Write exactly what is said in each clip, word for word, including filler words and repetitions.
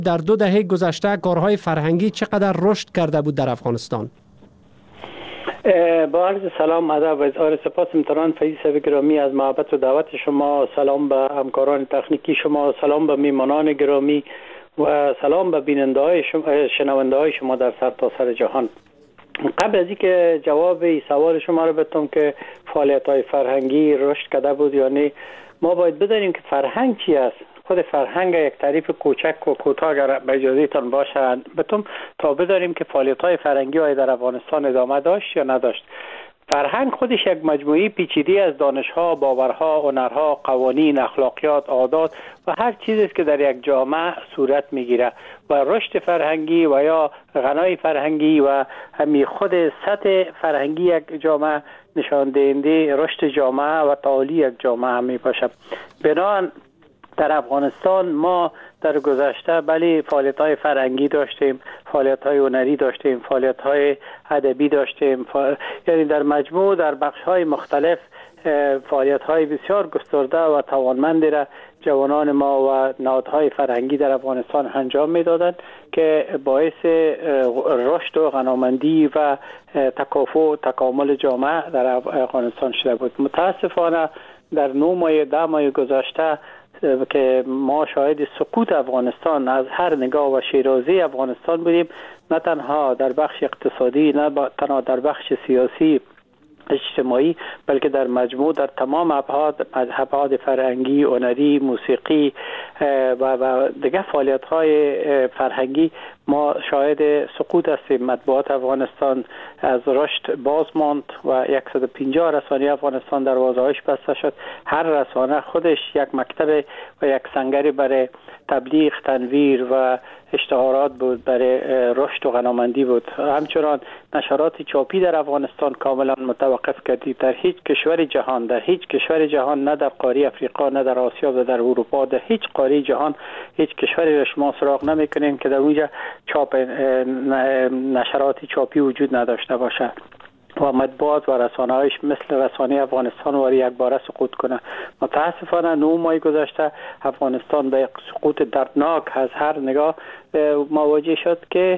در دو دهه گذشته کارهای فرهنگی چقدر رشد کرده بود در افغانستان؟ با عرض سلام، ادب و اظهار سپاس محترم فیض گرامی از محبت و دعوت شما، سلام به همکاران تکنیکی شما، سلام به میمانان گرامی و سلام به بیننده های شما، شنونده های شما در سرتاسر سر جهان. قبل از اینکه جواب این سوال شما رو بدم که فعالیت های فرهنگی رشد کرده بود یا نه، ما باید بدانیم که فرهنگ چی است. خود فرهنگ یک تعریف کوچک و کوتاه اگر به اجازهتان باشه بتم تا بدانیم که فعالیت های فرهنگی های در افغانستان ادامه داشت یا نداشت. فرهنگ خودش یک مجموعه پیچیده از دانش‌ها، باورها، هنرها، قوانین، اخلاقیات، عادات و هر چیزی است که در یک جامعه صورت میگیره و رشد فرهنگی و یا غنای فرهنگی و همین خود سطح فرهنگی یک جامعه نشان دهنده رشد جامعه و تعالی یک جامعه می باشه. بنابراین در افغانستان ما در گذشته بله فعالیت‌های فرهنگی داشتیم، فعالیت‌های هنری داشتیم، فعالیت‌های ادبی داشتیم، فع... یعنی در مجموع در بخش‌های مختلف فعالیت‌های بسیار گسترده و توانمندی را جوانان ما و نهادهای فرهنگی در افغانستان انجام می‌دادند که باعث رشد و غنامندی و تکافؤ و تکامل جامعه در افغانستان شده بود. متاسفانه در نه ماه ده ماه گذشته که ما شاهد سقوط افغانستان از هر نگاه و شیرازی افغانستان بودیم، نه تنها در بخش اقتصادی، نه تنها در بخش سیاسی اجتماعی، بلکه در مجموع در تمام ابعاد ابعاد فرهنگی، هنری، موسیقی و و دیگر فعالیت‌های فرهنگی ما شاهد سقوط هستیم. مطبوعات افغانستان از رشد باز ماند و صد و پنجاه رسانه افغانستان دروازه‌هاش بسته شد. هر رسانه خودش یک مکتب و یک سنگری برای تبلیغ، تنویر و اشتهارات بود، برای رشد و غنامندی بود. همچنان نشرات چاپی در افغانستان کاملا متوقف کردید. در هیچ کشور جهان، در هیچ کشور جهان، نه در قاره افریقا، نه در آسیا و در اروپا، در هیچ قاره جهان هیچ کشوری را شما سراغ نمیکنین که در اونجا چاپ نشرات چاپی وجود نداشته باشد و مطبوعات و رسانه‌هایش مثل رسانه افغانستان واری یک باره سقوط کنه. متاسفانه نه ماه گذشته افغانستان به سقوط دردناک از هر نگاه مواجه شد که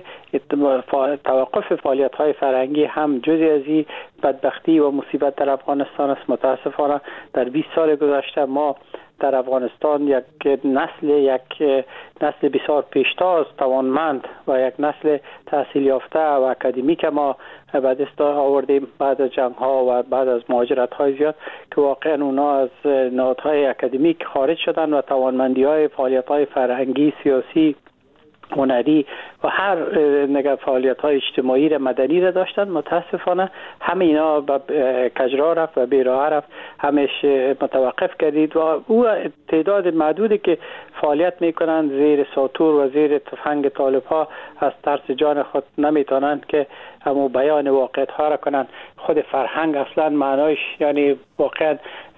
توقف فعالیت‌های فرهنگی هم جزئی از این بدبختی و مصیبت در افغانستان است. متاسفانه در بیست سال گذشته ما در افغانستان یک نسل یک نسل بسیار پیشتاز، توانمند و یک نسل تحصیل یافته و اکادمیک ما به دست آوردیم بعد از جنگ ها و بعد از مهاجرت های زیاد که واقعا اونا از نهادهای اکادمیک خارج شدن و توانمندی های فعالیت های فرهنگی، سیاسی، هنری و هر نگاه فعالیت های اجتماعی را مدنی را داشتن. متاسفانه همه اینا به کجرا رفت و بیراه رفت، همش متوقف کردید و او تعداد معدودی که فعالیت میکنند زیر ساطور و زیر تفنگ طالب ها از ترس جان خود نمیتونند که همو بیان واقعیت ها را کنند. خود فرهنگ اصلا معنایش یعنی واقعا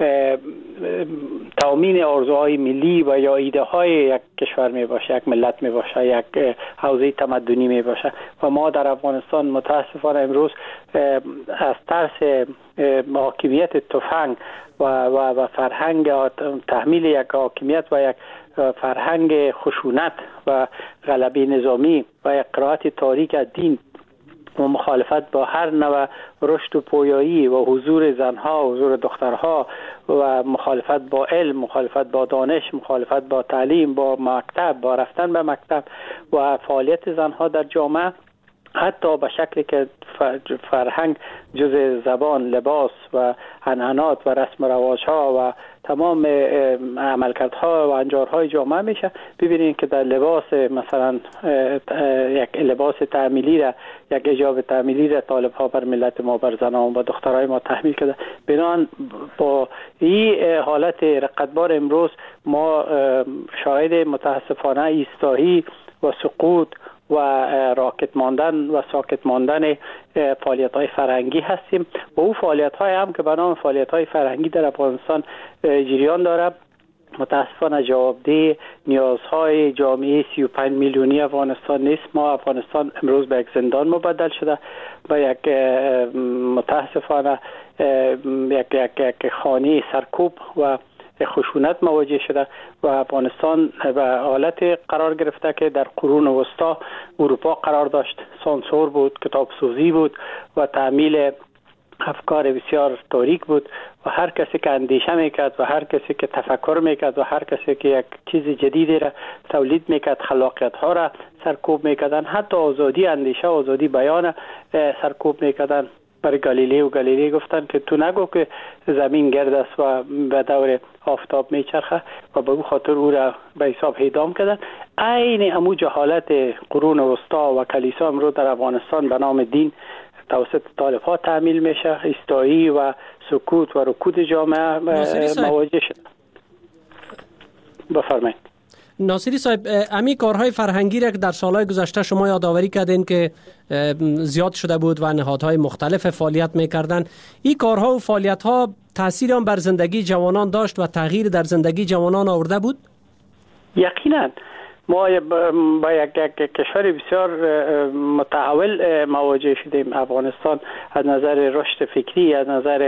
تامین آرزوهای ملی و یا ایده های یک کشور می باشه، یک ملت می باشه، یک حوزه تمدنی می باشه و ما در افغانستان متاسفانه امروز از ترس حاکمیت تفنگ و و و فرهنگ تحمیل یک حاکمیت و یک فرهنگ خشونت و غلبه نظامی و یک قرائت تاریک از دین و مخالفت با هر نوع رشد و پویایی و حضور زنها و حضور دخترها و مخالفت با علم، مخالفت با دانش، مخالفت با تعلیم، با مکتب، با رفتن به مکتب و فعالیت زنها در جامعه، حتی به شکلی که فرهنگ جز زبان، لباس و عنعنات و رسم و رواج‌ها و تمام عملکردها و انجارهای جامعه میشه. ببینید که در لباس مثلا یک لباس تعمیلی را، یک حجاب تعمیلی را طالب‌ها بر ملت ما، بر زنان و دخترای ما تحمیل کرده. بنان با این حالت رقتبار امروز ما شاهد متاسفانه ایستایی و سقوط و راکت ماندن و ساکت ماندن فعالیت‌های فرهنگی هستیم و او فعالیت‌های هم که به نام فعالیت‌های فرهنگی در افغانستان جریان داره متاسفانه جوابده نیازهای جامعه سی و پنج میلیونی افغانستان نیست. ما افغانستان امروز به یک زندان مبدل شده و یک متاسفانه یک یک یک خانه سرکوب و خشونت مواجه شده و افغانستان به حالت قرار گرفته که در قرون وسطا اروپا قرار داشت. سانسور بود، کتاب سوزی بود و تعمیل افکار بسیار تاریک بود و هر کسی که اندیشه میکرد و هر کسی که تفکر میکرد و هر کسی که یک چیز جدیدی را تولید میکرد، خلاقیت ها را سرکوب میکردن، حتی آزادی اندیشه، آزادی بیان سرکوب میکردن. برای گالیله و گالیله گفتن که تو نگو که زمین گرد است و به دور آفتاب میچرخه و به خاطر او را به حساب اعدام کردن. عین امو جهالت قرون وسطا و کلیسا امروز در افغانستان به نام دین توسط طالب ها تعمیل میشه. ایستایی و سکوت و رکود جامعه مواجه شد. بفرمایید. ناصری صاحب، امی کارهای فرهنگی را که در سالهای گذشته شما یادآوری کردین که زیاد شده بود و نهادهای مختلف فعالیت میکردن، این کارها و فعالیت‌ها تأثیر آن بر زندگی جوانان داشت و تغییر در زندگی جوانان آورده بود؟ یقینا ما با یک کشور بسیار متحول مواجه شدیم. افغانستان از نظر رشد فکری، از نظر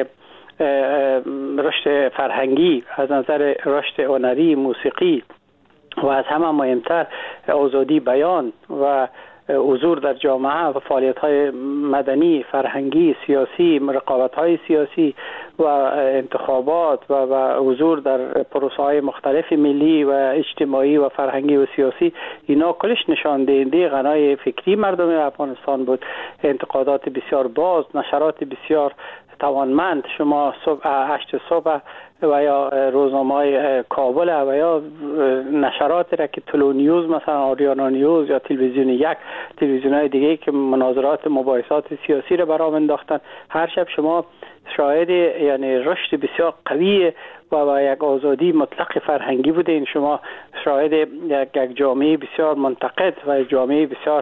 رشد فرهنگی، از نظر رشد هنری، موسیقی و از همه مهمتر آزادی بیان و حضور در جامعه و فعالیت‌های مدنی، فرهنگی، سیاسی، رقابت‌های سیاسی و انتخابات و, و حضور در پروسه‌های مختلف ملی و اجتماعی و فرهنگی و سیاسی، اینا کلش نشان دهنده غنای فکری مردم افغانستان بود. انتقادات بسیار باز، نشرات بسیار توانمند. شما صبح هشت صبح و یا روزنامه‌های کابل و یا نشرات را که تلو نیوز، مثلا آریانا نیوز یا تلویزیون یک، تلویزیون‌های دیگه که مناظرات مباحثات سیاسی را برام انداختن، هر شب شما شاهد یعنی رشد بسیار قوی و, و یک آزادی مطلق فرهنگی بودین. شما شاهد یک, یک جامعه بسیار منتقد و جامعه بسیار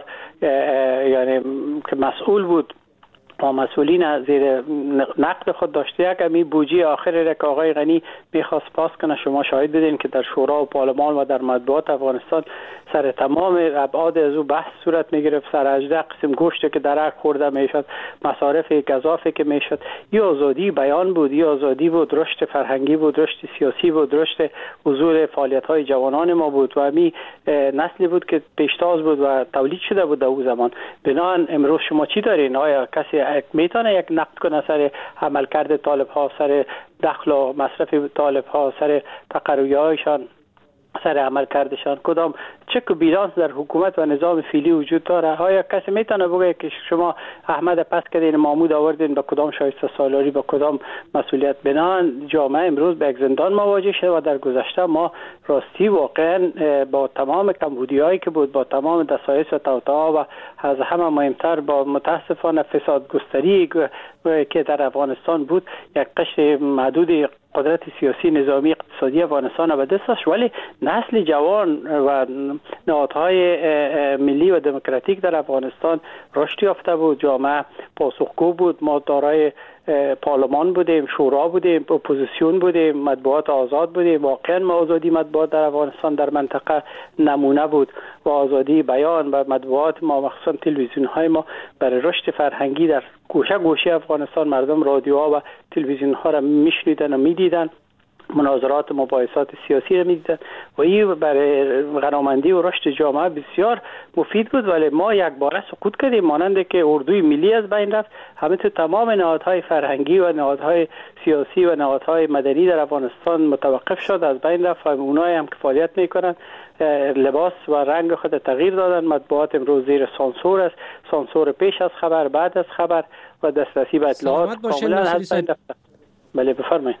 یعنی که مسئول بود و مسئولین زیر نقد خود داشته. یک امی بودجه آخری را که آقای غنی میخواست پاس کنه، شما شاهد بدین که در شورا و پارلمان و در مطبوعات افغانستان سر تمام ابعاد از او بحث صورت میگرفت. سر هجده قسم گوشت که درک خورده میشد، مصارف گزافه که میشد. یه آزادی بیان بود، یه آزادی بود، رشد فرهنگی بود، رشد سیاسی بود، رشد حضور فعالیت های جوانان ما بود و امی نسلی بود که پیشتاز بود و تولید شده بود در او زمان. بنابراین امروز شما چی دارین؟ آیا کسی میتونه یک نقد کنه سر عملکرد طالب ها، سر دخل و مصرف طالب ها، سر تقرری هایشان، سر عمل کردشان؟ کدام چک و بیلانس در حکومت و نظام فعلی وجود داره؟ آیا کسی میتونه بگه که شما احمد پس کردین، محمود آوردین، با کدام شایسته سالاری، با کدام مسئولیت؟ بنان جامعه امروز به یک زندان مواجه شده و در گذشته ما راستی واقعا با تمام کمبودی هایی که بود، با تمام دسایس و توطئه و از همه مهمتر با متاسفانه فساد گستری که در افغانستان بود، یک قشر محدود قدرت سیاسی، نظامی، اقتصادی افغانستان به دستش، ولی نسل جوان و نهادهای ملی و دموکراتیک در افغانستان رشد یافته بود. جامعه پاسخگو بود. ما دارای پارلمان بودیم، شورا بودیم، اپوزیسیون بودیم، مطبوعات آزاد بودیم. واقعا ما آزادی مطبوعات در افغانستان در منطقه نمونه بود و آزادی بیان و مطبوعات ما، مخصوصا تلویزیون های ما، برای رشد فرهنگی در گوشه گوشه افغانستان مردم رادیوها و تلویزیون ها را میشنیدن و میدیدن، مناظرات مباحثات سیاسی را میدیدن و این برای غنامندی و رشد جامعه بسیار مفید بود. ولی ما یک باره سقوط کردیم، مانند که اردوی ملی از بین رفت. همه تو تمام نهادهای فرهنگی و نهادهای سیاسی و نهادهای مدنی در افغانستان متوقف شد، از بین رفت. اونایی هم که فعالیت میکنن لباس و رنگ خود تغییر دادن. مطبوعات امروز زیر سانسور است، سانسور پیش از خبر، بعد از خبر و دسترسی به اطلاعات کاملا از بین رفت. بله بفرمایید.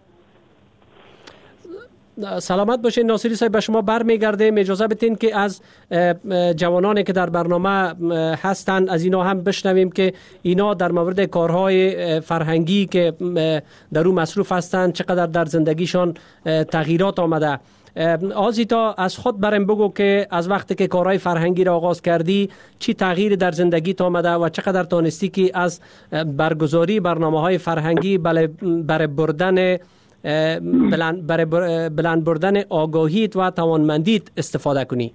سلامت باشین ناصری صاحب، به شما برمیگردیم. اجازه بدین که از جوانانی که در برنامه هستند از اینا هم بشنویم که اینا در مورد کارهای فرهنگی که در اون مصروف هستند چقدر در زندگیشان تغییرات آمده. آزیتا، از خود برم بگو که از وقتی که کارهای فرهنگی را آغاز کردی چی تغییر در زندگیت آمده و چقدر تانستی که از برگزاری برنامه‌های فرهنگی برای بردن برای بلند بردن آگاهیت و توانمندیت استفاده کنی؟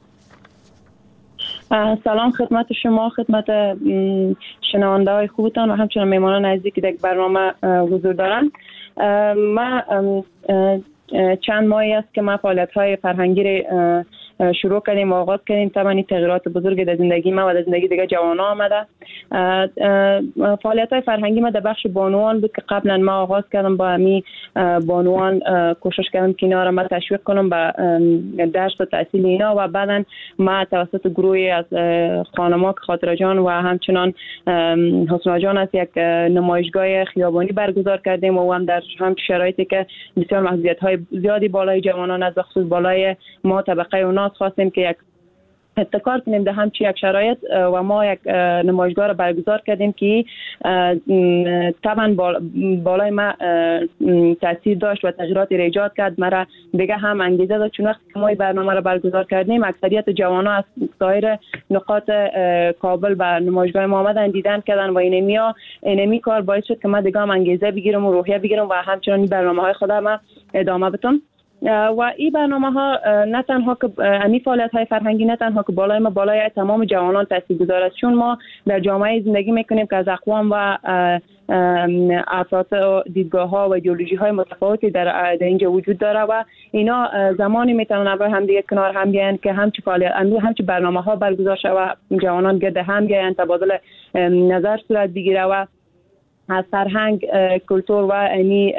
سلام خدمت شما، خدمت شنونده های خوبتان و همچنان میمانان عزیزی که در برنامه حضور دارن. من چند ماهی است که ما فعالیت‌های فرهنگی شروع کردیم و آغاز کردیم. طبعا این تغییرات بزرگ در زندگی ما و در زندگی دیگه جوانان آمده. فعالیت‌های فرهنگی ما در بخش بانوان بود که قبلا ما آغاز کردم با امی بانوان کوشش کردم که اینا را ما تشویق کنم به درس و تحصیل اینا و بعدا ما توسط گروهی از خانم‌ها که خاطره جان و همچنان حسنا جان است یک نمایشگاه خیابانی برگزار کردیم و هم در هم شرایطی که بسیار محدودیت‌های زیادی بالای جوانان از خصوص بالای ما طبقه اوناس خواستیم که یک ابتکار کنیم در همچی یک شرایط و ما یک نمایشگاه را برگزار کردیم که طبعا بالای ما تاثیر داشت و تغییراتی را ایجاد کرد. مرا دیگه هم انگیزه داد چون وقتی که ما این برنامه را برگزار کردیم اکثریت جوانان از سایر نقاط کابل به نمایشگاه ما آمدن دیدن کردن و اینمیا اینمی کار باعث شد که ما دیگه هم انگیزه بگیرم و روحیه بگیرم و همچنان این برنامه‌های خودم ما ادامه بدم. و این برنامه ها نه تنها که امی فعالیت های فرهنگی نه تنها که بالای ما بالای تمام جوانان تاثیرگذار است، چون ما در جامعه زندگی میکنیم که از اقوام و افراد و دیدگاه ها و ایدئولوژی های متفاوتی در, در اینجا وجود داره و اینا زمانی میتونن برای هم دیگه کنار هم بیان که همچی فعالیت همچی برنامه ها برگزار شود و جوانان گرد هم بیان تبادل نظر صورت بگیره و از فرهنگ کلتور و اینی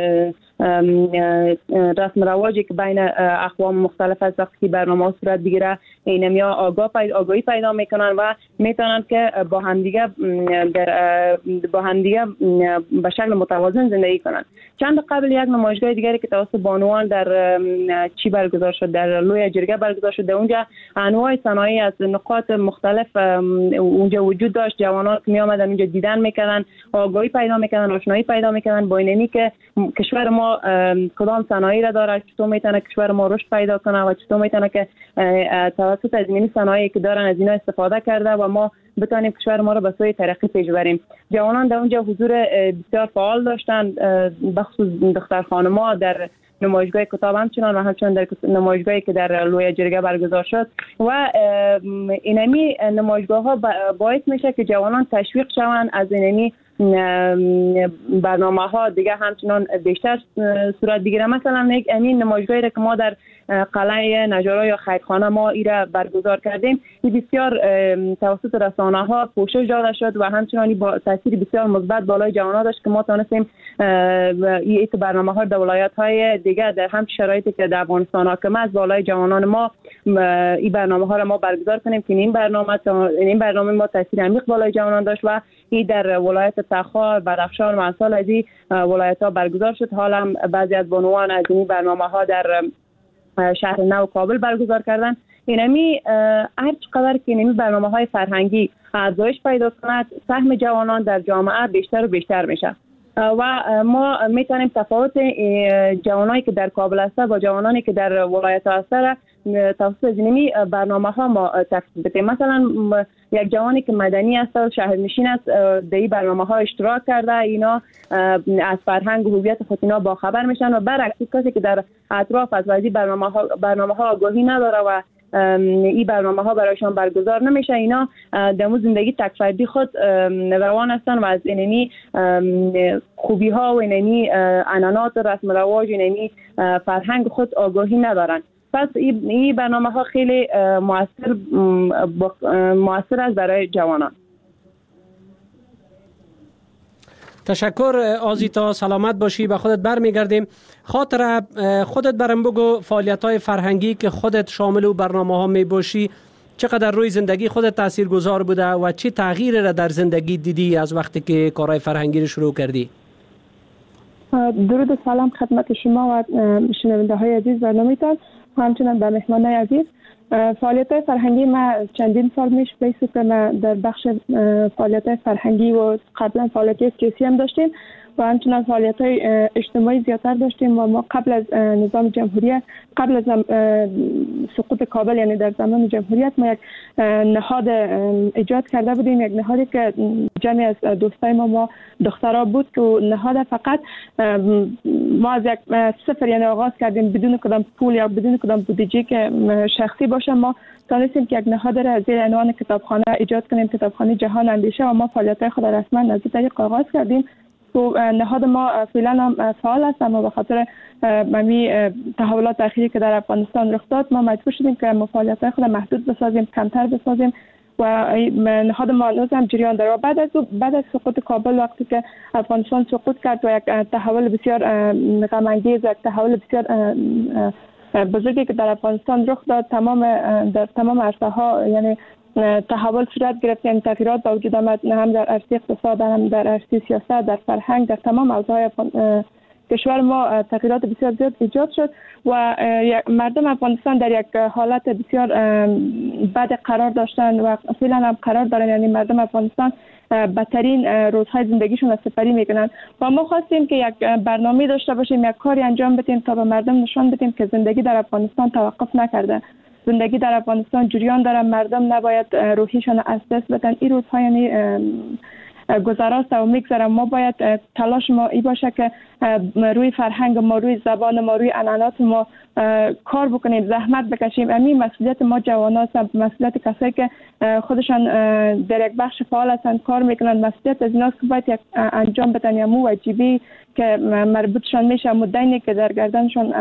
رسم رواجی که بین اقوام مختلف از وقتی برنامه صورت بگیره اینمیا آگاه پیدا آگاهی پیدا میکنن و میتونن که با همدیگه با همدیگه به شکل متوازن زندگی کنن. چند قبل یک نمایشگاه دیگری که توسط بانوان در چی برگزار شد در لوی جرگه برگزار شد، اونجا انواع صنایع از نقاط مختلف اونجا وجود داشت. جوانان که می آمدن اونجا دیدن میکردن، آگاهی پیدا میکردن، آشنایی پیدا میکردن با اینمی که کشور ما کدام صنایع را داره، چطور میتونه کشور ما رشد پیدا کنه و چطور میتونه که توسط از این صنایعی که دارن از اینا استفاده کرده و ما بتونیم کشور ما را به سوی ترقی پیش بریم. جوانان در اونجا حضور بسیار فعال داشتن، بخصوص دختر خانم‌ها در نمایشگاه کتاب همچنان و همچنان در نمایشگاهی که در لوی جرگه برگزار شد و اینمی نمایشگاه ها باعث میشه که جوانان تشویق شوند از اینمی برنامه ها دیگه همچنان بیشتر صورت بگیره. مثلا یک امین نمایشگاهی که ما در قلعه نجارا یا خیرخانه ما ایره برگزار کردیم، این بسیار توسط رسانه ها پوشش داده شد و همچنان با تاثیر بسیار مثبت بالای جوانان داشت که ما تونستیم این برنامه ها در ولایت های دیگه در هم شرایطی که در افغانستان حاکم است بالای جوانان ما این برنامه ها را ما برگزار کنیم که این برنامه این برنامه ما تاثیر عمیق بالای جوانان داشت و این در ولایت تخار، بدخشان و امثال از این ولایت ها برگزار شد. حالا بعضی از بانوان از این برنامه ها در شهر نو کابل برگزار کردن. اینمی هر چقدر که اینمی برنامه های فرهنگی افزایش پیدا کند، سهم جوانان در جامعه بیشتر و بیشتر میشه و ما میتونیم تفاوت جوانانی که در کابل هستند با جوانانی که در ولایت ها هستند توسط اینمی برنامه ها ما تفصیل بدیم. مثلا یک جوانی که مدنی است و شهرنشین است در این برنامه ها اشتراک کرده، اینا از فرهنگ و هویت خود اینا با خبر میشن و برعکس کسی که در اطراف از وضعی برنامه ها برنامه ها آگاهی نداره و این برنامه ها برایشان برگزار نمیشه، اینا در مو زندگی تک فردی خود روان هستن و از اینمی خوبی ها و اینمی عنعنات رسم رواج اینمی فرهنگ خود آگاهی ندارن. پس این برنامه ها خیلی مؤثر مؤثر است برای جوانان. تشکر آزیتا، سلامت باشی، به خودت برمیگردیم. خاطر خودت برام بگو فعالیت‌های فرهنگی که خودت شامل و برنامه ها می باشی چقدر روی زندگی خودت تاثیرگذار بوده و چه تغییری را در زندگی دیدی از وقتی که کارهای فرهنگی رو شروع کردی؟ درود و سلام خدمت شما و شنونده های عزیز برنامه‌تان و همچنین به مهمانای عزیز. فعالیت‌های فرهنگی ما چندین سال میش بیسته که ما در بخش فعالیت‌های فرهنگی و قبلا فعالیت‌های سیاسی هم داشتیم و همچنین فعالیت‌های اجتماعی زیادتر داشتیم و ما قبل از نظام جمهوریت قبل از سقوط کابل یعنی در زمان جمهوریت ما یک نهاد ایجاد کرده بودیم، یک نهادی که جمعی از دوستای ما ما دخترها بود که نهاد فقط ما از یک صفر یعنی آغاز کردیم بدون کدام پول یا بدون کدام بودجه که شخصی باشه. ما تونستیم که یک نهاد را زیر عنوان کتابخانه ایجاد کنیم، کتابخانه جهان اندیشه، و ما فعالیت‌های خود را رسما از این طریق آغاز کردیم تو نهاد ما فعلا هم فعال است، اما به خاطر ممی تحولات اخیری که در افغانستان رخ داد ما مجبور شدیم که فعالیت‌های خود محدود بسازیم، کمتر بسازیم و نهاد ما هنوز هم جریان داره. بعد از بعد از سقوط کابل، وقتی که افغانستان سقوط کرد و یک تحول بسیار غم انگیز و یک تحول بسیار بزرگی که در افغانستان رخ داد، تمام در تمام عرصه ها یعنی تحول صورت گرفت، یعنی تغییرات به وجود آمد، هم در عرصه اقتصاد، هم در عرصه سیاست، در فرهنگ، در تمام حوزه‌های کشور ما تغییرات بسیار زیاد ایجاد شد و مردم افغانستان در یک حالت بسیار بد قرار داشتن و فعلا هم قرار دارن. یعنی مردم افغانستان بدترین روزهای زندگیشون را سپری میکنن و ما خواستیم که یک برنامه داشته باشیم، یک کاری انجام بدیم تا به مردم نشان بدیم که زندگی در افغانستان توقف نکرده، زندگی در افغانستان جریان داره، مردم نباید روحیشان از دست بدن. این روزها یعنی گذراست و میگذره. ما باید تلاش ما ای باشه که روی فرهنگ ما، روی زبان ما، روی عنعنات ما کار بکنیم، زحمت بکشیم. همین مسئولیت ما جواناست، مسئولیت کسایی که خودشان در یک بخش فعال هستند کار میکنند، مسئولیت از ایناست که باید یک انجام بدن یا مو واجبی که مربوطشان میشه، مدینی که در گردنشان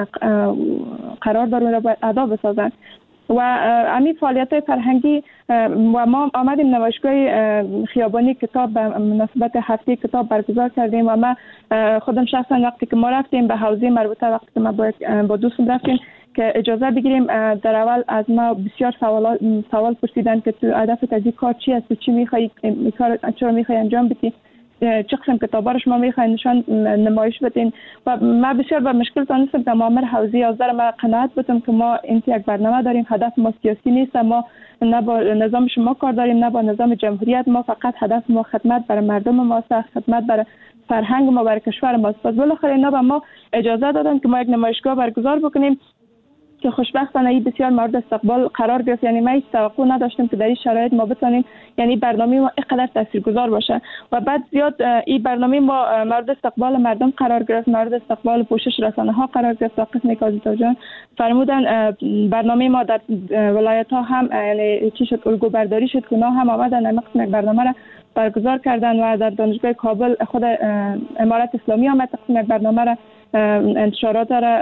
قرار داره باید ادا بسازن. و همین فعالیت فرهنگی و ما آمدیم نمایشگاه خیابانی کتاب به مناسبت هفته کتاب برگزار کردیم و ما خودم شخصا وقتی که ما رفتیم به حوزه مربوطه، وقتی که ما با دوستم رفتیم که اجازه بگیریم، در اول از ما بسیار سوال سوال پرسیدن که تو هدفت از این کار چی است، چی میخوای، این کار چرا میخوای انجام بدی، چه قسم کتابا رو شما میخواین نشان نمایش بدین. و ما بسیار با مشکل تونستم که مامور حوزه یازده ما قناعت بدم که ما این یک برنامه داریم، هدف ما سیاسی نیست، ما نه با نظام شما کار داریم نه با نظام جمهوریت، ما فقط هدف ما خدمت برای مردم ما است، خدمت برای فرهنگ ما، برای کشور ما است. پس بالاخره اینا به ما اجازه دادن که ما یک نمایشگاه برگزار بکنیم که خوشبختانه این بسیار مورد استقبال قرار گرفت. یعنی ما هیچ توقع نداشتیم که در این شرایط ما بتونیم یعنی برنامه ما اینقدر تاثیرگذار باشه و بعد زیاد این برنامه ما مورد استقبال مردم قرار گرفت، مورد استقبال پوشش رسانه ها قرار گرفت. قسم کاظمی جان فرمودن برنامه ما در ولایت ها هم یعنی چی شد، الگو برداری شد که اونا هم آمدن قسم برنامه را برگزار کردن و در دانشگاه کابل خود امارت اسلامی آمد قسم برنامه را انتشارات را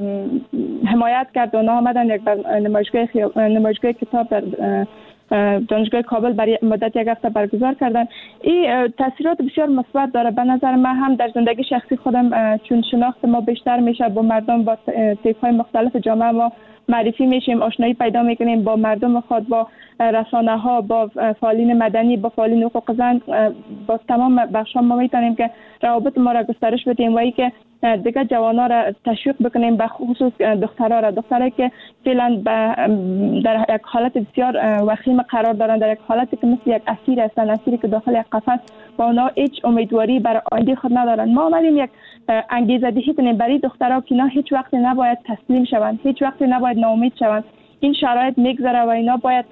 حمایت کرد. اونا آمدن یک نمایشگاه نمایشگاه کتاب در دانشگاه کابل برای مدت یک هفته برگزار کردن. این تاثیرات بسیار مثبت داره به نظر من، هم در زندگی شخصی خودم چون شناخت ما بیشتر میشه، با مردم با طیف‌های مختلف جامعه ما معرفی میشیم، آشنایی پیدا میکنیم با مردم خود، با رسانه ها، با فعالین مدنی، با فعالین حقوق زن، با تمام بخش ها ما میتونیم که روابط ما را گسترش بدیم و ای که دیگه جوانا را تشویق بکنیم، به خصوص دخترها را، دخترایی که فعلا در یک حالت بسیار وخیم قرار دارند، در یک حالتی که مثل یک اسیر هستند، اسیری که داخل یک قفس و اونا هیچ امیدواری برای آینده خود ندارند. ما آمدیم یک انگیزه دهی کنیم برای دخترها که اینا هیچ وقت نباید تسلیم شوند، هیچ وقت نباید ناامید شوند. این شرایط میگذره و اینا باید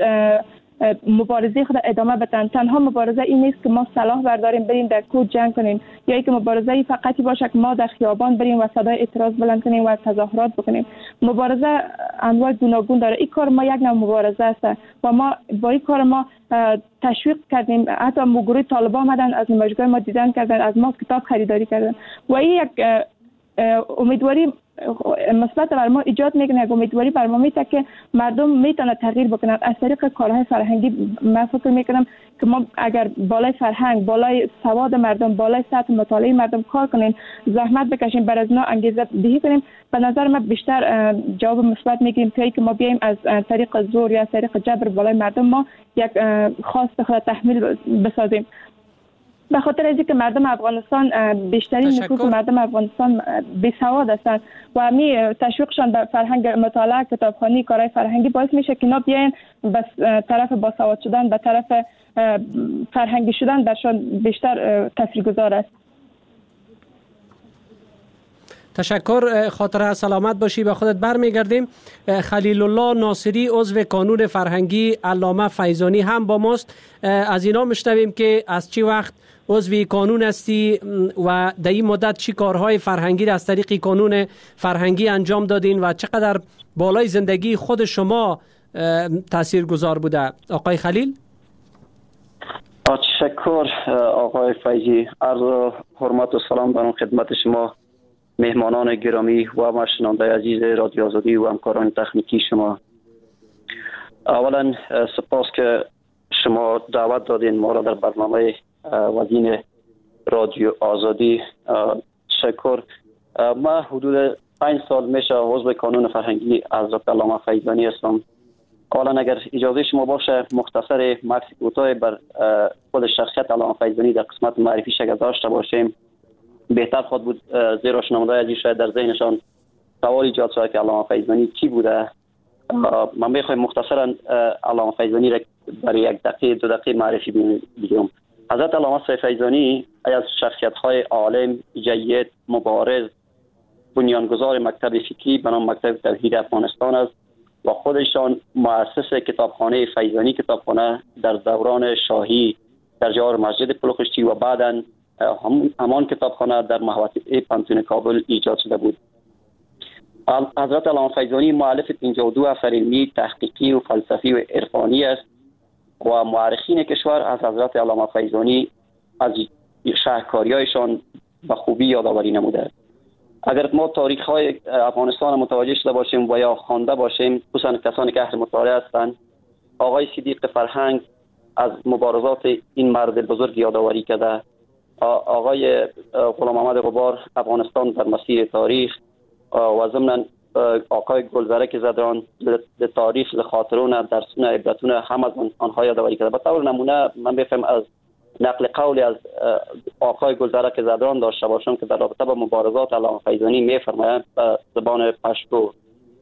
مبارزه خود ادامه بدن. تنها مبارزه این نیست که ما سلاح برداریم بریم در کوه جنگ کنیم، یا اینکه مبارزه فقطی باشه که ما در خیابان بریم و صدای اعتراض بلند کنیم و تظاهرات بکنیم. مبارزه انواع گوناگون داره. این کار ما یک نوع مبارزه است و ما با این کار ما تشویق کردیم. حتی گروه طالبان آمدن از نمایشگاه ما دیدن کردن، از ما کتاب خریداری کردن و این یک امیدواری مثبت بر ما ایجاد میکنه، یک امیدواری بر ما میده که مردم میتونه تغییر بکنن از طریق کارهای فرهنگی. من فکر میکنم که ما اگر بالای فرهنگ، بالای سواد مردم، بالای سطح مطالعه مردم کار کنیم، زحمت بکشیم، بر از اینا انگیزه دهی کنیم، به نظر من بیشتر جواب مثبت میگیریم تا اینکه ما بیایم از طریق زور یا از طریق جبر بالای مردم ما یک خواست خود تحمیل بسازیم. به خاطر از اینکه مردم افغانستان بیشترین نفوس مردم افغانستان بیسواد هستند و همین تشویقشان به فرهنگ مطالعه، کتابخوانی، کارهای فرهنگی باعث میشه که اینا بیاین به طرف باسواد شدن، به طرف فرهنگی شدن درشان بیشتر تاثیرگذار است. تشکر، خاطر سلامت باشی. به خودت برمیگردیم. خلیل الله ناصری عضو کانون فرهنگی علامه فیضانی هم با ماست. از اینا میشنویم که از چی وقت عضو کانون هستی و در این مدت چی کارهای فرهنگی از طریق کانون فرهنگی انجام دادین و چقدر بالای زندگی خود شما تاثیر گذار بوده. آقای خلیل؟ تشکر آقای فیضی. عرض حرمت و سلام دارم خدمت شما مهمانان گرامی و ما شنونده عزیز رادیو آزادی و همکاران تکنیکی شما. اولا سپاس که شما دعوت دادین ما را در برنامه وزین رادیو آزادی. تشکر. ما حدود پنج سال میشه عضو کانون فرهنگی حضرت علامه فیضانی هستم. حالا اگر اجازه شما باشه مختصر مکس کوتاه بر خود شخصیت علامه فیضانی در قسمت معرفی شگر داشته باشیم بهتر خود بود، زیرا شنونده عزیز شاید در ذهنشان سوال ایجاد شده که علامه فیضانی کی بوده. من میخوایم مختصرا علامه فیضانی را برای یک دقیقه دو دقیقه معرفی بگم. حضرت علامه فیضانی از شخصیت های عالم، جید، مبارز، بنیانگذار مکتب فکری به نام مکتب توحید افغانستان است و خودشان مؤسس کتابخانه فیضانی کتابخانه در دوران شاهی در جوار مسجد پلوخشتی و بعداً همان کتابخانه در محوطه پانتون کابل ایجاد شده بود. حضرت علامه فیضانی مؤلف پنجاه و دو اثر علمی، تحقیقی و فلسفی و عرفانی است و مورخین کشور از حضرت علامه فیضانی از شاهکاری‌هایشان به خوبی یادآوری نموده. اگر ما تاریخ های افغانستان متوجه شده باشیم و یا خوانده باشیم، خصوصا کسانی که اهل مطالعه هستند، آقای صدیق فرهنگ از مبارزات این مرد بزرگ یادآوری کرده. آقای غلام محمد غبار افغانستان در مسیر تاریخ و ضمن آقای گلزرک زدران در تاریخ خاطرون درسونه عبرتونه هم از آنها یادآوری کرده. به طور نمونه من بفهم از نقل قولی از آقای گلزرک زدران داشته باشم که در رابطه با مبارزات علامه فیضانی میفرمایند به زبان پشتو: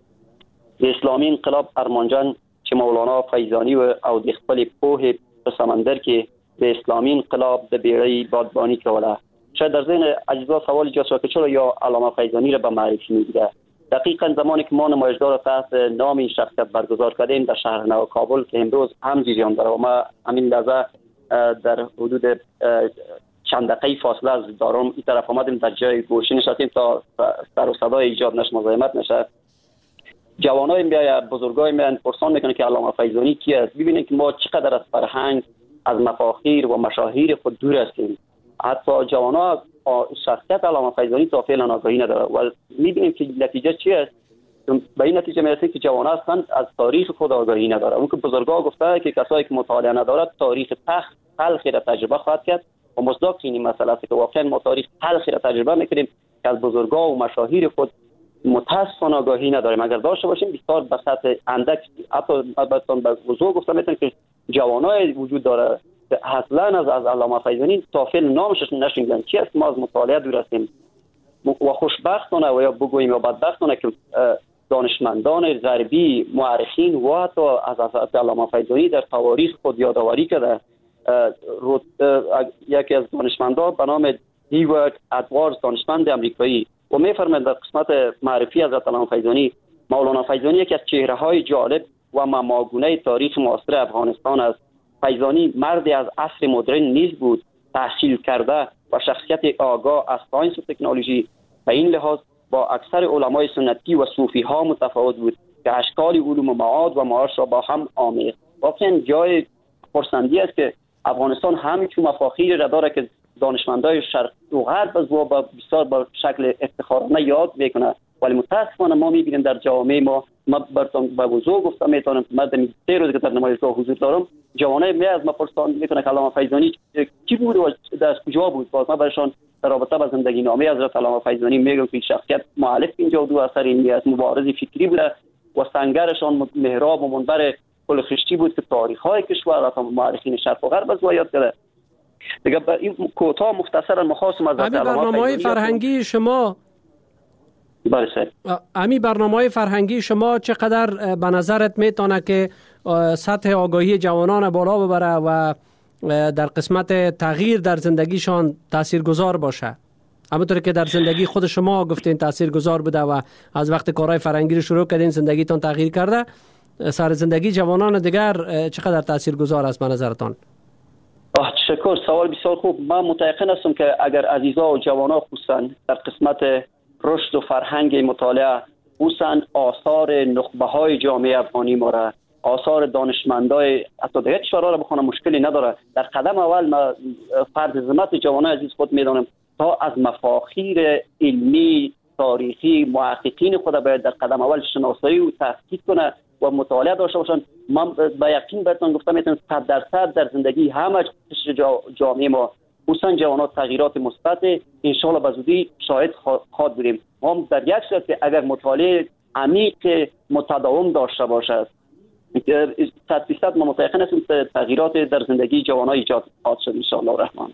اسلامی انقلاب ارمانجان چه مولانا فیضانی و او د خپل پوهې په سمندر کې د اسلامی انقلاب د بیړۍ بادبانی کوله. شاید در ذهن اجزا سوال ایجاد شد که چرا یا علامه فیضانی را به معرفی می‌گیره. دقیقاً زمانی که ما نمایشگاه را تحت نام این شخصیت برگزار کردیم در شهر نو کابل که امروز هم جریان داره و ما همین لحظه در حدود چند دقیقه فاصله از دارم این طرف آمدیم در جای گوشی نشستیم تا سر و صدای ایجاد نشه، مزاحمت نشه. جوانای میای بزرگای میان پرسان میکنه که علامه فیضانی کی است. ببینید که ما چقدر از فرهنگ، از مفاخیر و مشاهیر خود دور هستیم. حتی جوانا شخصیت علامه فیضانی تا فعلا آگاهی نداره و میبینیم که نتیجه چی است. به این نتیجه میرسیم که جوانا هستند از تاریخ خود آگاهی نداره. اون که بزرگا گفته که کسایی که مطالعه ندارد تاریخ تخت تلخی را تجربه خواهد کرد و مصداق این مسئله است که واقعا ما تاریخ تلخی را تجربه میکنیم که از بزرگا و مشاهیر خود متاسفانه آگاهی نداریم. اگر داشته باشیم بسیار به سطح اندک، حتی البته به وضوح گفتم میتونم که جوانای وجود داره که اصلا از از علامه فیضانی تا فعل نامش نشنیدن. چی است؟ ما از مطالعه دور هستیم و خوشبختانه و یا بگوییم یا بدبختانه که دانشمندان غربی، مورخین و حتی از از علامه فیضانی در تواریخ خود یادآوری کرده. یکی از دانشمندان به نام هیوارد ادواردز، دانشمند امریکایی، و میفرماید در قسمت معرفی از علامه فیضانی: مولانا فیضانی یکی از چهره‌های جالب و مماگونه تاریخ معاصر افغانستان است. فیضانی مردی از عصر مدرن نیز بود، تحصیل کرده و شخصیت آگاه از ساینس و تکنولوژی. به این لحاظ با اکثر علمای سنتی و صوفی ها متفاوت بود که اشکال علوم و معاد و معاش را با هم آمیخت. واقعا جای پرسندی است که افغانستان همچون مفاخیر را داره که دانشمندای شرق و غرب از و بسیار با شکل افتخارانه یاد میکنه، ولی متاسفانه ما میبینیم در جامعه ما، ما براتون به وضوح گفتم میتونم مردم سه روز که در نمایشگاه حضور دارم، جوانای می از ما پرسان میکنه که علامه فیضانی کی بود و در کجا بود. باز ما برشان در رابطه با زندگی نامه حضرت علامه فیضانی میگم که شخصیت مؤلف پنجاه و دو اثر علمی است، مبارز فکری بوده و سنگرشان محراب و منبر پل خشتی بود که تاریخ های کشور و مورخین شرق و غرب از و یاد کرده. دیگه این کوتاه مختصرا مخواستم از همین برنامه‌های فرهنگی شما بله سر همین برنامه‌های فرهنگی شما چقدر به نظرت میتونه که سطح آگاهی جوانان بالا ببره و در قسمت تغییر در زندگیشان تاثیرگذار باشه؟ همونطور که در زندگی خود شما گفتین تاثیرگذار بوده و از وقت کارهای فرهنگی رو شروع کردین زندگیتون تغییر کرده، سر زندگی جوانان دیگر چقدر تاثیرگذار است به نظرتان؟ تشکر، سوال بسیار خوب. من متأکد هستم که اگر عزیزا و جوانا خصوصا در قسمت رشد و فرهنگ مطالعه خصوصا آثار نخبه های جامعه افغانی ما را آثار دانشمندای حتی دیگه کشورها را بخونم مشکلی نداره. در قدم اول ما فرض ذمت جوانای عزیز خود میدانم تا از مفاخیر علمی تاریخی محققین خود باید در قدم اول شناسایی و تحقیق کنه و مطالعه داشته باشن. من با یقین بهتون گفتم میتونم صد درصد در زندگی همه جامعه ما خصوصا جوانات تغییرات مثبت ان شاء الله به زودی شاهد خواهد بودیم. ما در یک صورت که اگر مطالعه عمیق متداوم داشته باشد صد درصد ما متأکد هستیم تغییرات در زندگی جوانان ایجاد خواهد شد ان شاء الله الرحمن.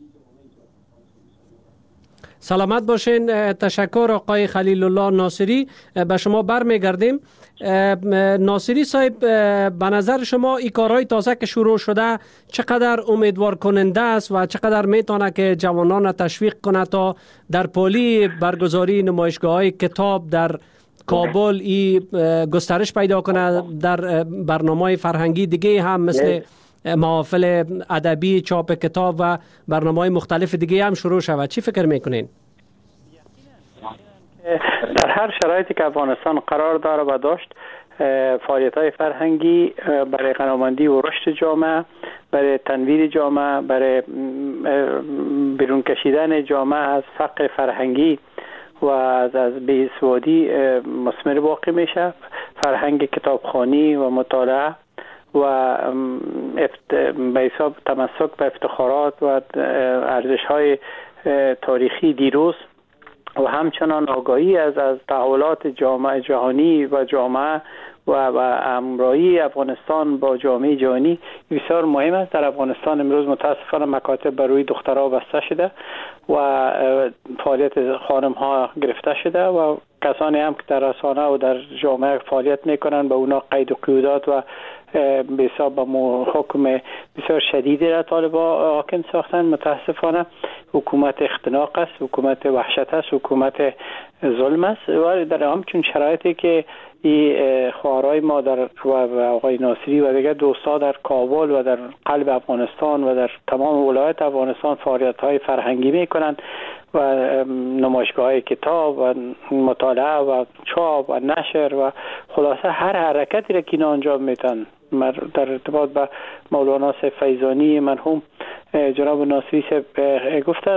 سلامت باشین. تشکر آقای خلیل الله ناصری. به شما برمیگردیم. ناصری صاحب، به نظر شما این کارهای تازه که شروع شده چقدر امیدوار کننده است و چقدر میتونه که جوانان تشویق کنه تا در پالی برگزاری نمایشگاه‌های کتاب در کابل ای گسترش پیدا کنه، در برنامه‌های فرهنگی دیگه هم مثل محافل ادبی، چاپ کتاب و برنامه‌های مختلف دیگه هم شروع شود؟ چی فکر میکنین؟ در هر شرایطی که افغانستان قرار داره و داشت فعالیت‌های فرهنگی برای قناعتمندی و رشد جامعه، برای تنویر جامعه، برای بیرون کشیدن جامعه از فقر فرهنگی و از از بی‌سوادی مثمر واقع میشه. فرهنگ کتابخوانی و مطالعه و به حساب تمسک به افتخارات و ارزش‌های تاریخی دیروز و همچنان آگاهی از از تحولات جامعه جهانی و جامعه و و همراهی افغانستان با جامعه جهانی بسیار مهم است. در افغانستان امروز متاسفانه مکاتب بر روی دخترها بسته شده و فعالیت خانم ها گرفته شده و کسانی هم که در رسانه و در جامعه فعالیت میکنن به اونا قید و قیودات و به حساب حکم بسیار شدیدی را طالبان حاکم ساختن. متاسفانه حکومت اختناق است، حکومت وحشت است، حکومت ظلم است و در همچون شرایطی که این خواهرای ما در و آقای ناصری و دیگر دوستا در کابل و در قلب افغانستان و در تمام ولایت افغانستان فعالیت‌های فرهنگی میکنند و نمایشگاه‌های کتاب و مطالعه و چاپ و نشر و خلاصه هر حرکتی را که اینا انجام میدن. در ارتباط با مولانا صاحب فیضانی مرحوم جناب ناصری صاحب گفتن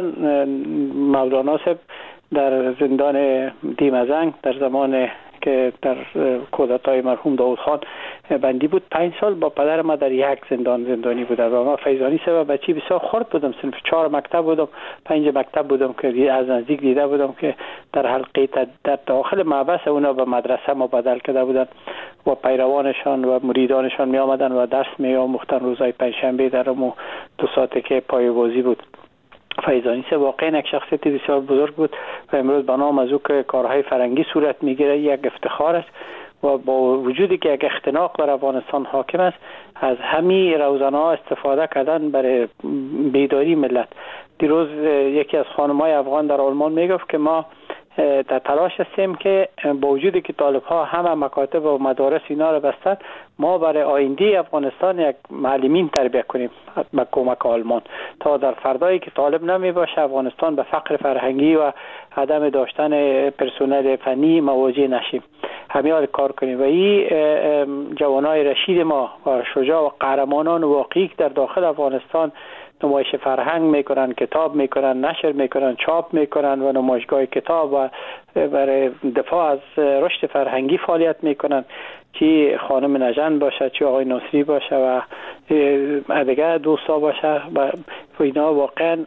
مولانا صاحب در زندان دیمزنگ در زمان که در کودتای مرحوم داود خان بندی بود پنج سال با پدر ما در یک زندان زندانی بودم و ما فیضانی صاحب بچی بسیار خرد بودم، صنف چهار مکتب بودم، پنج مکتب بودم که از نزدیک دیده بودم که در حلقه در داخل محبس اونا به مدرسه مبادل کرده بودن و پیروانشان و مریدانشان می آمدن و درس می آموختن روزهای پنجشنبه در امو دو ساعته که پایه‌بازی بود. فیضانی صاحب واقعا یک شخصیت بسیار بزرگ بود و امروز به نام از او که کارهای فرهنگی صورت میگیره یک افتخار است و با وجودی که یک اختناق در افغانستان حاکم است از همین روزنه ها استفاده کردن برای بیداری ملت. دیروز یکی از خانم‌های افغان در آلمان میگفت که ما در تلاش هستیم که با وجودی که طالب ها همه مکاتب و مدارس اینا رو بستن ما برای آینده افغانستان یک معلمین تربیت کنیم با کمک آلمان تا در فردایی که طالب نمی باشه افغانستان به فقر فرهنگی و عدم داشتن پرسنل فنی مواجه نشیم. همین کار کنیم و این جوانای رشید ما و شجاع و قهرمانان واقعی در داخل افغانستان نمایش فرهنگ میکنن، کتاب میکنن، نشر میکنن، چاپ میکنن و نمایشگاه کتاب و برای دفاع از رشد فرهنگی فعالیت میکنن که خانم نژند باشه، چه آقای ناصری باشه و دیگه دوستا باشه و اینا واقعا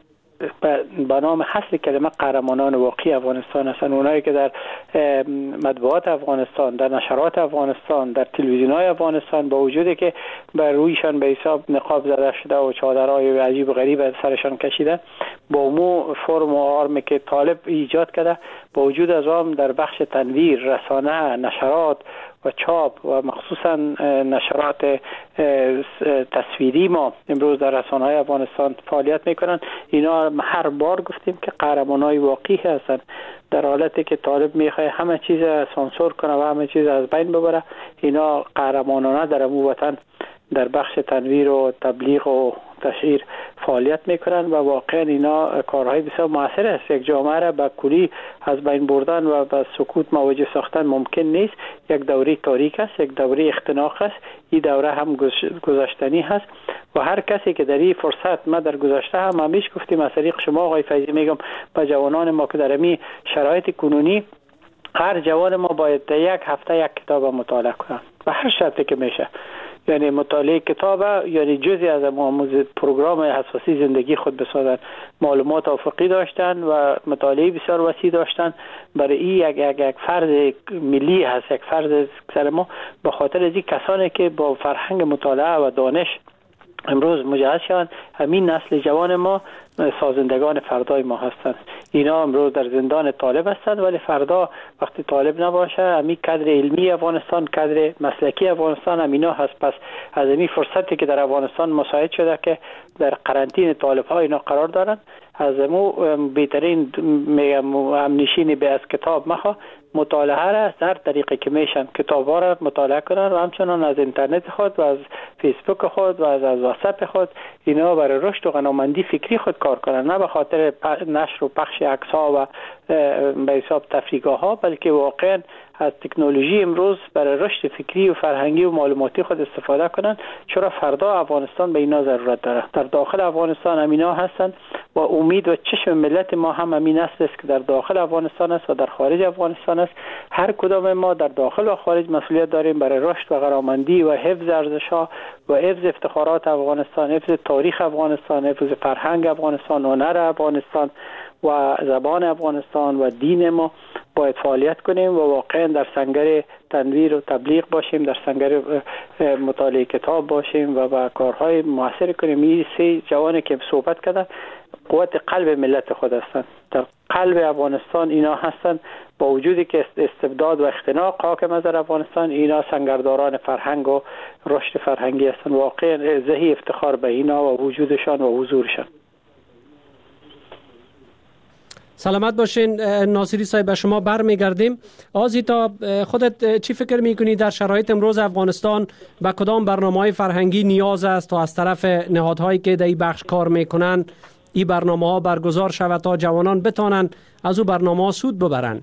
به نام حصل کلمه قهرمانان واقعی افغانستان هستند. اونایی که در مطبوعات افغانستان، در نشرات افغانستان، در تلویزیون‌های افغانستان با وجودی که بر رویشان به حساب نقاب زده شده و چادرهای عجیب و غریب سرشان کشیده با مو فرم و آرمی که طالب ایجاد کرده با وجود از آن در بخش تنویر، رسانه، نشرات و چاپ و مخصوصا نشرات تصویری ما امروز در رسانه‌های افغانستان فعالیت میکنن. اینا هر بار گفتیم که قهرمانای واقعی هستند. در حالتی که طالب میخواد همه چیز سانسور کنه و همه چیز از بین ببره، اینا قهرمانانه در امو وطن در بخش تنویر و تبلیغ و تشهیر فعالیت میکنن و واقعا اینا کارهای بسیار موثر است. یک جامعه را به کلی از بین بردن و به سکوت مواجه ساختن ممکن نیست. یک دوره تاریک است، یک دوره اختناق است. این دوره هم گذاشتنی هست و هر کسی که در این فرصت، ما در گذشته هم همیش گفتیم از طریق شما آقای فیضی میگم با جوانان ما که در این شرایط کنونی، هر جوان ما باید در یک هفته یک کتاب مطالعه کنن و هر شرطی که میشه، یعنی مطالعه کتاب یعنی جزئی از آموز پروگرام اساسی زندگی خود بسازن. معلومات افقی داشتن و مطالعه بسیار وسیع داشتن. برای این یک یک یک فرض ملی هست، یک فرض سر ما، به خاطر از این کسانی که با فرهنگ مطالعه و دانش امروز مجهز شوند، همین نسل جوان ما سازندگان فردای ما هستند. اینا امروز در زندان طالب هستند، ولی فردا وقتی طالب نباشه همین کادر علمی افغانستان، کادر مسلکی افغانستان هم اینا هست. پس از این فرصتی که در افغانستان مساعد شده که در قرنطینه طالب ها اینا قرار دارن، از مو بهترین همنشینی به از کتاب مخوا مطالعه را در طریقی که میشن کتاب ها را مطالعه کنن و همچنان از اینترنت خود و از فیسبوک خود و از, از واتساپ خود اینا برای رشد و غنامندی فکری خود کار کنن، نه به خاطر نشر و پخش عکس ها و به حساب تفریحگاه ها، بلکه واقعا از تکنولوژی امروز برای رشد فکری و فرهنگی و معلوماتی خود استفاده کنن، چرا فردا افغانستان به اینا ضرورت داره. در داخل افغانستان همینا هستن و امید و چشم ملت ما هم همین است که در داخل افغانستان است و در خارج افغانستان است. هر کدام ما در داخل و خارج مسئولیت داریم برای رشد و غرامندی و حفظ ارزش‌ها و حفظ افتخارات افغانستان، حفظ تاریخ افغانستان، حفظ فرهنگ افغانستان، هنر افغانستان و زبان افغانستان و دین ما. باید فعالیت کنیم و واقعا در سنگر تنویر و تبلیغ باشیم، در سنگر مطالعه کتاب باشیم و با کارهای موثر کنیم. این سه جوانی که صحبت کردن قوت قلب ملت خود هستند، در قلب افغانستان اینا هستند. با وجودی که استبداد و اختناق حاکم است در افغانستان، اینا سنگرداران فرهنگ و رشد فرهنگی هستند. واقعا زهی افتخار به اینا و وجودشان و حضورشان. سلامت باشین ناصری صاحب، به شما برمیگردیم. آزیتا، خودت چی فکر میکنی در شرایط امروز افغانستان به کدام برنامه‌های فرهنگی نیاز است تا از طرف نهادهایی که در این بخش کار میکنن این برنامه‌ها برگزار شود تا جوانان بتانند از او برنامه‌ها سود ببرند؟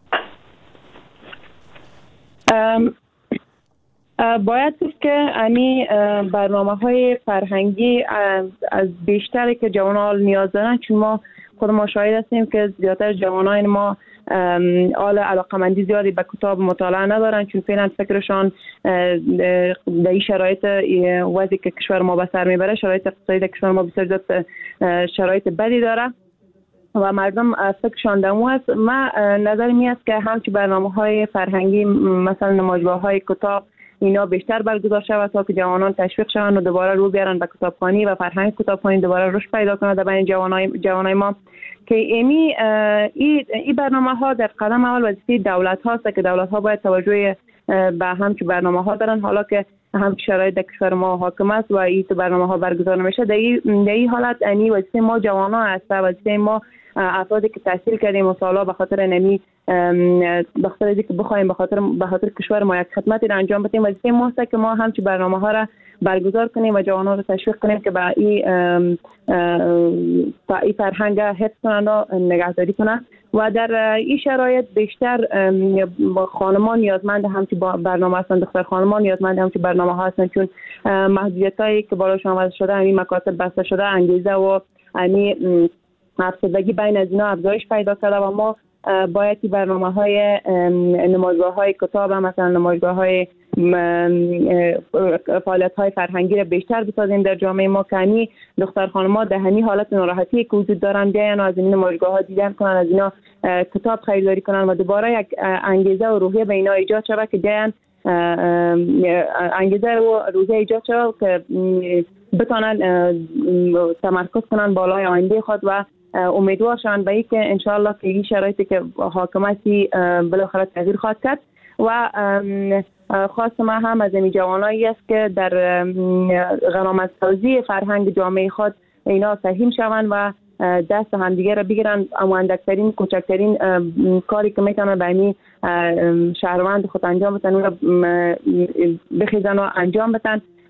باید گفت که امی برنامه‌های فرهنگی از بیشتری که جوانان نیاز دارن، چون ما خود ما شاهد هستیم که زیادتر جوانان ما آل علاقمندی زیادی به کتاب مطالعه ندارن، چون فعلا فکرشان در این شرایط وضعی که کشور ما به سر میبره، شرایط اقتصادی کشور ما بسیار زیاد شرایط بدی داره و مردم فکرشان دمو است. ما نظر می است که همچی برنامه های فرهنگی مثلا نمایشگاه های کتاب اینا بیشتر برگزار شود تا که جوانان تشویق شوند و دوباره رو بیارن به کتابخوانی و فرهنگ کتابخوانی دوباره رشد پیدا کنه در بین جوانای جوانای ما. که ایمی ای, ای برنامه ها در قدم اول وظیفه دولت هاست که دولت ها باید توجه به همچین برنامه ها دارن. حالا که همچین شرایط در کشور ما حاکم است و این برنامه ها برگزار نمیشه، در این حالت انی وظیفه ما جوانان است، وظیفه ما افرادی که تحصیل کردیم و سالا به خاطر نمی به خاطر اینکه بخوایم به خاطر به خاطر کشور ما یک خدمتی را انجام بدیم، وظیفه ما است که ما همچین برنامه ها را برگزار کنیم و جوانان را تشویق کنیم که با این با این فرهنگ حفظ کنند و نگهداری کنند. و در این شرایط بیشتر خانمان نیازمند همچین برنامه هستند، دختر خانمان نیازمند همچین برنامه ها هستند، چون محدودیتایی که بالاشون آمده شده، همین مکاتب بسته شده، انگیزه و همین افسردگی بین از اینا افزایش پیدا کرده و ما باید این برنامه های نمایشگاه های کتاب مثلا نمایشگاه های فعالیت های فرهنگی را بیشتر بسازیم در جامعه ما، که دختر خانم‌ها در همین حالت ناراحتی که وجود دارن بیاین و از این نمایشگاه ها دیدن کنن، از اینا کتاب خریداری کنن و دوباره یک انگیزه و روحیه به اینا ایجاد شود که بیاین انگیزه و روحیه ایجاد شود که بتونن تمرکز کنن بالای آینده خود و امیدوار شوند به اینکه انشالله که این شرایطی که حاکمتی بالاخره تغییر خواهد کرد. و خواست ما هم از این جوانایی است که در غنامت‌سازی فرهنگ جامعه خود اینا سهیم شوند و دست همدیگه را بگیرن، اما اندکترین کوچکترین کاری که میتونن به این شهروند خود انجام بدن اون را بخیزن و انجام بدن.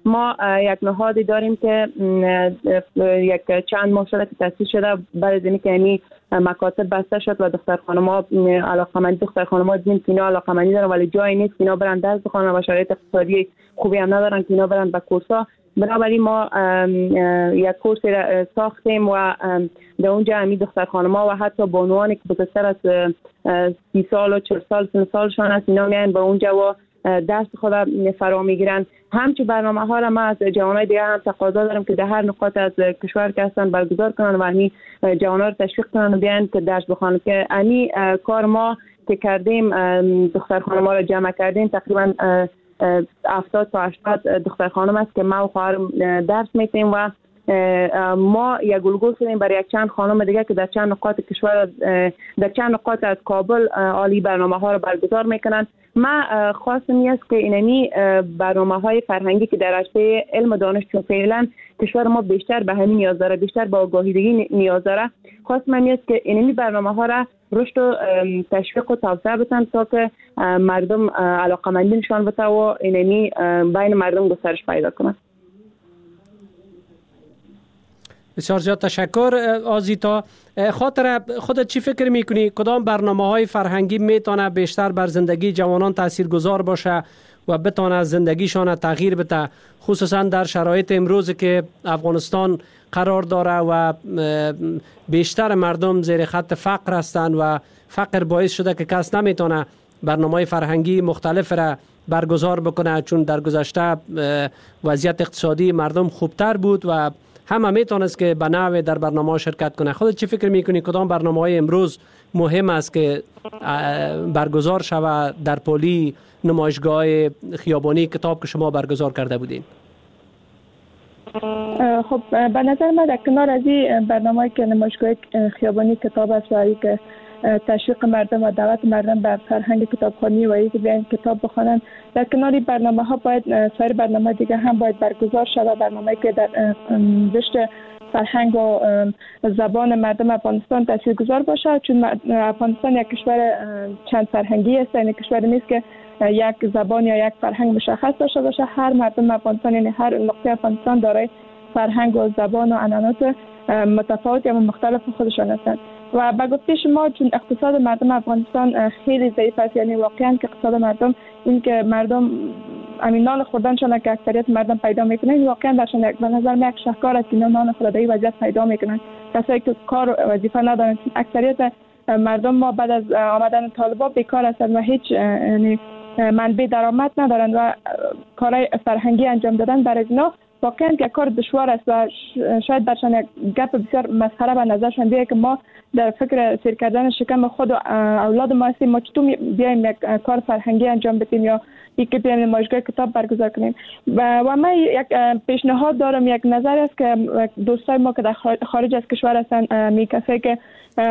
ما یک نهادی داریم که یک چند ماه شده که تأسیس شده برای اینکه یعنی مکاتب بسته شد و دختر خانم‌ها علاقه‌مندی دختر خانم‌ها دیدیم که اینا علاقه‌مندی دارن ولی جایی نیست که اینا برن درس بخونن و شرایط اقتصادی خوبی هم ندارن که اینا برن به کورس‌ها. بنابراین ما یک کورس را ساختیم و در اونجا همی دختر خانم‌ها و حتی بانوانی که بزرگتر از سی سال و چهل سال سن سالشان است اینا میان به اونجا و درس خود فرا میگیرن. همچنین برنامه ها را ما از جوانای دیگه هم تقاضا دارم که در هر نقاط از کشور که هستن برگزار کنن و همین جوانا رو تشویق کنن و بیان که درس بخوانن که همین کار ما که کردیم دختر خانم‌ها را جمع کردیم تقریبا هفتاد تا هشتاد دختر خانم است که ما و خواهرم درس میتیم و ما یک گلگول شدیم برای یک چند خانم دیگه که در چند نقاط کشور در چند نقاط از کابل عالی برنامه ها رو برگزار میکنن. ما خواستم است که اینمی برنامه های فرهنگی که در رشته علم و دانش چون فعلا کشور ما بیشتر به همین نیاز داره، بیشتر به آگاهیدگی نیاز داره، خواستم است که اینمی برنامه ها را رشد و تشویق و توسعه بدن تا که مردم علاقه‌مندی نشان بده و اینمی بین مردم گسترش پیدا کنه. بسیار زیاد تشکر آزیتا. خاطر خودت چی فکر میکنی کدام برنامه های فرهنگی میتونه بیشتر بر زندگی جوانان تاثیرگذار باشه و بتونه زندگیشان تغییر بده، خصوصا در شرایط امروز که افغانستان قرار داره و بیشتر مردم زیر خط فقر هستند و فقر باعث شده که کس نمیتونه برنامه فرهنگی مختلف را برگزار بکنه، چون در گذشته وضعیت اقتصادی مردم خوبتر بود و همه میتونست که به نوع در برنامه شرکت کنه. خودت چی فکر میکنی کدام برنامه های امروز مهم است که برگزار شود در پلی نمایشگاه خیابانی کتاب که شما برگزار کرده بودین؟ خب به نظر من در کنار از این برنامه‌ای که نمایشگاه خیابانی کتاب است و که تشویق مردم و دعوت مردم به فرهنگ کتابخوانی و اینکه بیان کتاب بخوانند، در کنار برنامه ها باید سایر برنامه دیگه هم باید برگزار شود، برنامه‌ای که در رشد فرهنگ و زبان مردم افغانستان تاثیرگذار باشه، چون افغانستان یک کشور چند فرهنگی است، این کشور نیست که یک زبان یا یک فرهنگ مشخص داشته باشه. هر مردم افغانستان یعنی هر نقطه افغانستان دارای فرهنگ و زبان و عنعنات متفاوت یا مختلف خودشان هستند و به گفته شما چون اقتصاد مردم افغانستان خیلی ضعیف است، یعنی واقعا که اقتصاد مردم این که مردم همین نان خوردنشان که اکثریت مردم پیدا میکنن واقعا درشان یک به نظر من یک شهکار است که نان خودی وضعیت پیدا میکنن، کسایی که کار وظیفه ندارن. اکثریت مردم ما بعد از آمدن طالبان بیکار هستند و هیچ یعنی منبع درآمد ندارند و کارهای فرهنگی انجام دادن برای اینا واقعا که کار دشوار است و شاید برشان یک گپ بسیار مسخره به نظرشان بیاید که ما در فکر سیر کردن شکم خود و اولاد ما هستیم، ما چطور بیایم یک کار فرهنگی انجام بدیم یا یکی بیایم نمایشگاه کتاب برگزار کنیم. و من یک پیشنهاد دارم، یک نظر است که دوستای ما که در خارج از کشور هستن می کسایی که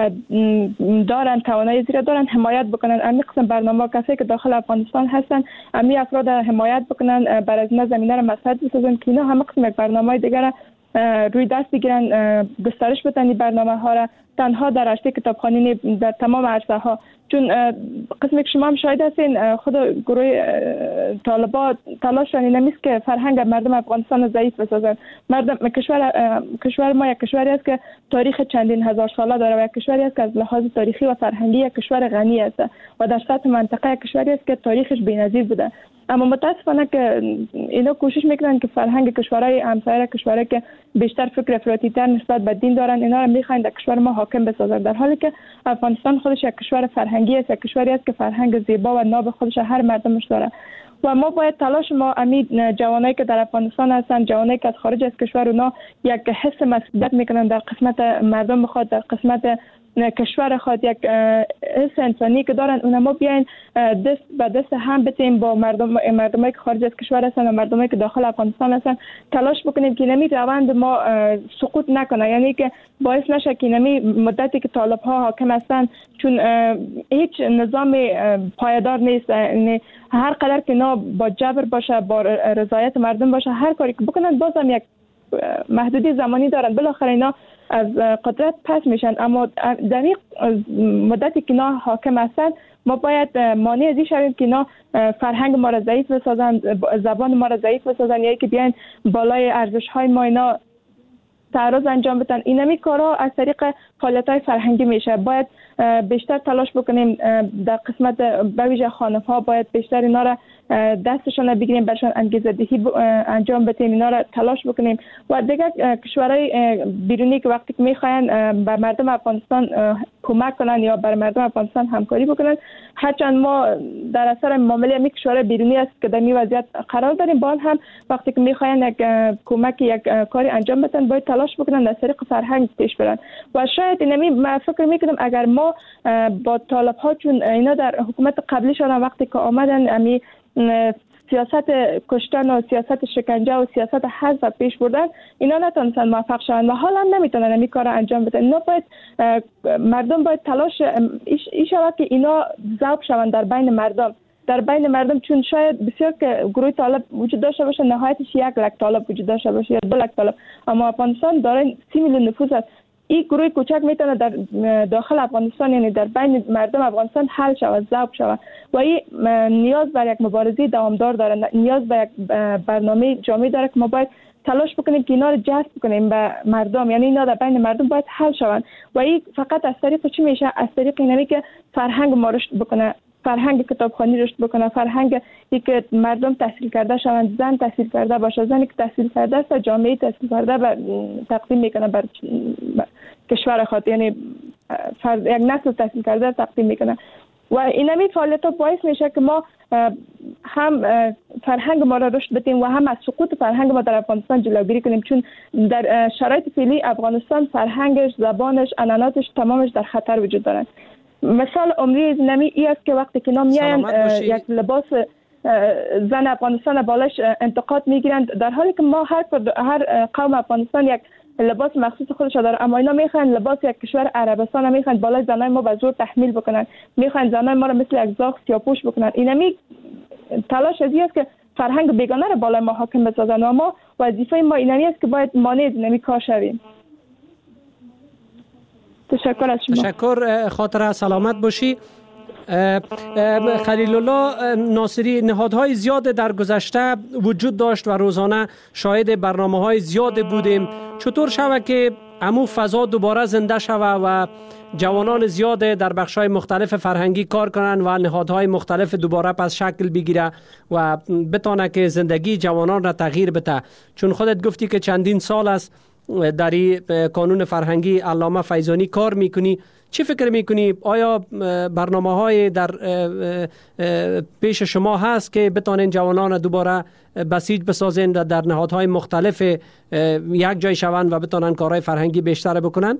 دارن توانایی زیرا دارن حمایت بکنن امی قسم برنامه، کسایی که داخل افغانستان هستن امی افراد حمایت بکنن، برای از این زمینه را مساعد بسازن که اینا همه قسم یک برنامه دیگر روی دست بگیرن، گسترش بدن این برنامه ها را تنها در رشته کتابخوانی در تمام عرصه ها. چون قسمی که شما هم شاهد هستین خود گروه طالبان تلاششان این نیست که فرهنگ مردم افغانستان ضعیف بسازن. مردم کشور کشور ما یک کشوری است که تاریخ چندین هزار ساله داره و یک کشوری است که از لحاظ تاریخی و فرهنگی یک کشور غنی است و در سطح منطقه یک کشوری است که تاریخش بی‌نظیر بوده. اما متاسفانه که اینا کوشش میکنن که فرهنگ کشورهای همسایه کشورهایی که بیشتر فکر افراطی‌تر نسبت به دین دارن اینا رو میخواین در کشور ما حاکم بسازن، در حالی که افغانستان خودش یک کشور فرهنگی است، یک کشوری است که فرهنگ زیبا و ناب خودش هر مردمش داره و ما باید تلاش ما امید جوانایی که در افغانستان هستن، جوانایی که از خارج از کشور اونا یک حس مسئولیت میکنن در قسمت مردم خود، در قسمت کشور خود، یک حس انسانی که دارن اون ما بیاین دست به دست هم بتیم با مردم مردمایی که خارج از کشور هستن و مردمایی که داخل افغانستان هستن تلاش بکنیم که نمی روند ما سقوط نکنه، یعنی که باعث نشه که نمی مدتی که طالب ها حاکم هستن، چون هیچ نظام پایدار نیست، یعنی هر قدر که اینا با جبر باشه، با رضایت مردم باشه، هر کاری که بکنن بازم یک محدودی زمانی دارن، بالاخره اینا از قدرت پس میشن. اما در این مدتی که اینا حاکم هستن ما باید مانع از این شویم که اینا فرهنگ ما را ضعیف بسازن، زبان ما را ضعیف بسازن، یا که بیاین بالای ارزش های ما اینا تعرض انجام بدن. اینمی کارا از طریق فعالیت‌های فرهنگی میشه. باید بیشتر تلاش بکنیم در قسمت به ویژه خانم‌ها، باید بیشتر اینا را دستشون بگیریم، برشان انگیزه دهی انجام بدیم، اینا را تلاش بکنیم. و دیگه کشورهای بیرونی که وقتی که میخواین به مردم افغانستان کمک کنن یا بر مردم افغانستان همکاری بکنن، هرچند ما در اثر معامله می کشورهای بیرونی است که در این وضعیت قرار داریم، باز هم وقتی که میخواین یک کمک یک کاری انجام بدن باید تلاش بکنن از طریق فرهنگ پیش برن. و شاید اینمی ما فکر میکنم اگر ما با طالب ها، چون اینا در حکومت قبلیشان وقتی که آمدن امی سیاست کشتن و سیاست شکنجه و سیاست حذف پیش بردن، اینا نتونستن موفق شوند و حالا هم نمیتونن این کار انجام بدن. اینا باید مردم باید تلاش این شود که اینا ذوب شوند در بین مردم در بین مردم چون شاید بسیار که گروه طالب وجود داشته باشه، نهایتش یک لک طالب وجود داشته باشه یا دو لک طالب، اما افغانستان داره سی میلیون نفوس است. این گروه کوچک میتونه در داخل افغانستان، یعنی در بین مردم افغانستان حل شود، ذوب شود و این نیاز بر یک مبارزه دوامدار داره، نیاز به یک برنامه جامع داره که ما باید تلاش بکنیم که اینا رو جذب کنیم به مردم، یعنی اینا در بین مردم باید حل شوند و این فقط از طریق چی میشه؟ از طریق اینه که فرهنگ ما رشد بکنه، فرهنگ کتابخوانی رشد بکنه، فرهنگ ای که مردم تحصیل کرده شوند، زن تحصیل کرده باشه، زنی که تحصیل کرده است جامعه تحصیل کرده و تقدیم میکنه بر کشور خود، یعنی فرد یک نسل تحصیل کرده تقدیم میکنه و اینمی فعالیت‌ها باعث میشه که ما هم فرهنگ ما را رشد بدیم و هم از سقوط فرهنگ ما در افغانستان جلوگیری کنیم، چون در شرایط فعلی افغانستان فرهنگش، زبانش، عنعناتش تمامش در خطر وجود دارند. مثال عمری نمی ای است که وقتی که نام میاین یک لباس زن افغانستان بالاش انتقاد میگیرند، در حالی که ما هر هر قوم افغانستان یک لباس مخصوص خودش داره، اما اینا میخوان لباس یک کشور عربستان میخوان بالای زنای ما به زور تحمیل بکنن، میخوان زنای ما رو مثل یک زاغ سیاپوش بکنن. اینمی تلاش از این است که فرهنگ بیگانه رو بالای ما حاکم بسازن و ما وظیفه ما اینمی است که باید مانع از اینمی کار شویم. تشکر از شما. تشکر، خاطر سلامت باشی. خلیل الله ناصری، نهادهای زیاد در گذشته وجود داشت و روزانه شاهد برنامه‌های زیاد بودیم. چطور شود که امو فضا دوباره زنده شود و جوانان زیاد در بخش‌های مختلف فرهنگی کار کنند و نهادهای مختلف دوباره پس شکل بگیره و بتونه که زندگی جوانان را تغییر بده؟ چون خودت گفتی که چندین سال است در این کانون فرهنگی علامه فیضانی کار میکنی. چی فکر میکنی؟ آیا برنامه های در پیش شما هست که بتانین جوانان دوباره بسیج بسازین و در نهادهای مختلف یک جای شوند و بتانن کارهای فرهنگی بیشتر بکنن؟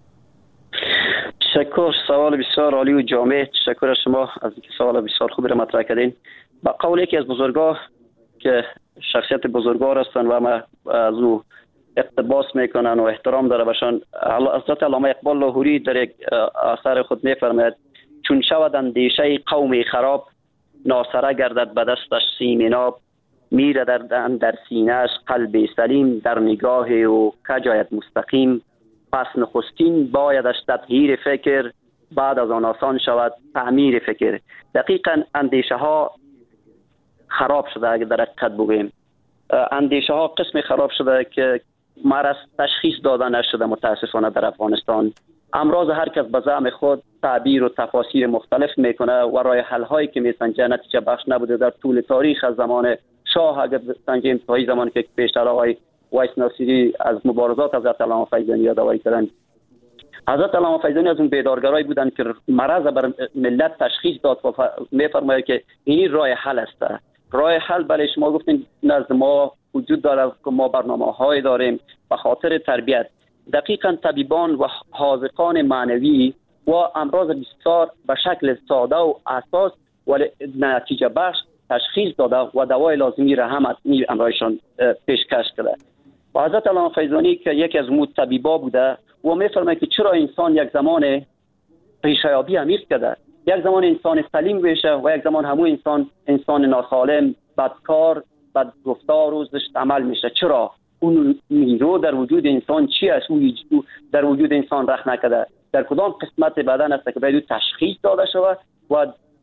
تشکر، سوال بسیار عالی و جامع. تشکر از شما از اینکه سوال بسیار خوب را مطرح کردین. با قول یکی از بزرگان که شخصیت بزرگوار هستند و ما از او اقتباس میکنن و احترام داره باشن، حضرت علامه اقبال لاهوری در یک اثر خود میفرماید چون شود اندیشه قومی خراب، ناسره گردد به دستش سیم ناب، میره در در سینه‌اش قلب سلیم، در نگاه و کجایت مستقیم، پس نخستین بایدش تطهیر فکر، بعد از آن آسان شود تعمیر فکر. دقیقاً اندیشه ها خراب شده. اگر در حقیقت بگوییم اندیشه ها قسم خراب شده که مرض تشخیص داده نشده متاسفانه در افغانستان. امراض هر کس به زعم خود تعبیر و تفاسیر مختلف میکنه و راه حل هایی که میسنجه نتیجه بخش نبوده. در طول تاریخ از زمان شاه اگر سنجیم تا این زمان که پیشتر آقای وایس ناصری از مبارزات حضرت علامه فیضانی یادآوری کردن، حضرت علامه فیضانی از اون بیدارگرایی بودن که مرض بر ملت تشخیص داد و میفرماید که این راه حل است. راه حل برای شما گفتین نزد ما وجود داره که ما برنامه های داریم به خاطر تربیت. دقیقاً طبیبان و حاذقان معنوی و امراض بسیار به شکل ساده و اساس ولی نتیجه بخش تشخیص داده و دوای لازمی را هم از این امراضشان پیشکش کرده. و حضرت علامه فیضانی که یکی از مو طبیبا بوده و میفرماید که چرا انسان یک زمان ریشه‌یابی عمیق کرده، یک زمان انسان سلیم بشه و یک زمان همون انسان انسان ناسالم، بدکار، بد گفتار و زشت عمل میشه. چرا؟ اون نیرو در وجود انسان چی است؟ او در وجود انسان رخ نکرده. در کدام قسمت بدن است که باید تشخیص داده شود و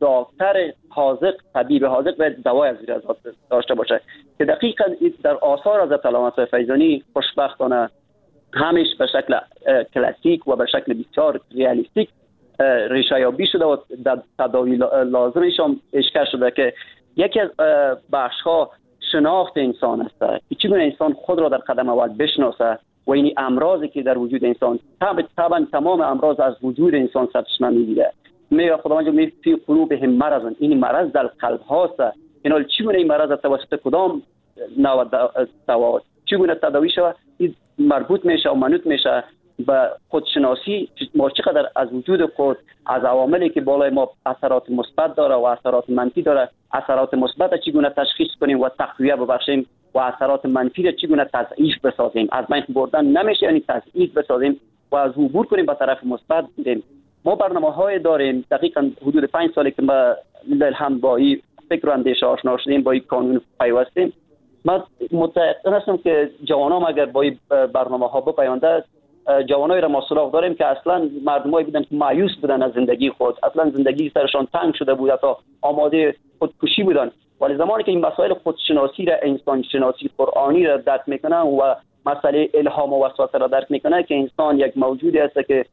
دکتر حاذق، طبیب حاذق باید دوای از زیر ازاد داشته باشه که دقیقاً در آثار حضرت علامه فیضانی خوشبختانه همیش به شکل کلاسیک و به شکل بسیار ریالیستیک ریشه یابی شده و در تداوی لازمش هم اشکال شده که یکی از بخش ها شناخت انسان است که چگونه انسان خود را در قدم اول بشناسه و این امراضی که در وجود انسان طبعا تمام امراض از وجود انسان سرچشمه میگیره. میگه خداوند می فی قلوبهم مرض، این مرض در قلب هاست. اینا چگونه این مرض توسط کدام نوع دوا چگونه تداوی شود مربوط میشه و منوط میشه به خودشناسی ما چقدر از وجود خود، از عواملی که بالای ما اثرات مثبت داره و اثرات منفی داره، اثرات مثبت چگونه تشخیص کنیم و تقویت ببخشیم و اثرات منفی را چگونه تضعیف بسازیم. از بین بردن نمیشه، یعنی تضعیف بسازیم و از عبور کنیم به طرف مثبت بریم. ما برنامه‌های داریم، دقیقاً حدود پنج سالی که ما الحمد با این فکر و اندیشه آشنا شدیم، با این قانون پیوستیم. من متأکد هستم که جوانان اگر با این برنامه‌ها بپیونده، جوانایی را ما سراغ داریم که اصلا مردمایی بودن که مایوس بودن از زندگی خود، اصلا زندگی سرشان تنگ شده بود تا آماده خودکشی بودن، ولی زمانی که این مسائل خودشناسی را، انسان شناسی قرآنی را درک میکنه و مسئله الهام و وسوسه را درک میکنه که انسان یک موجودی است که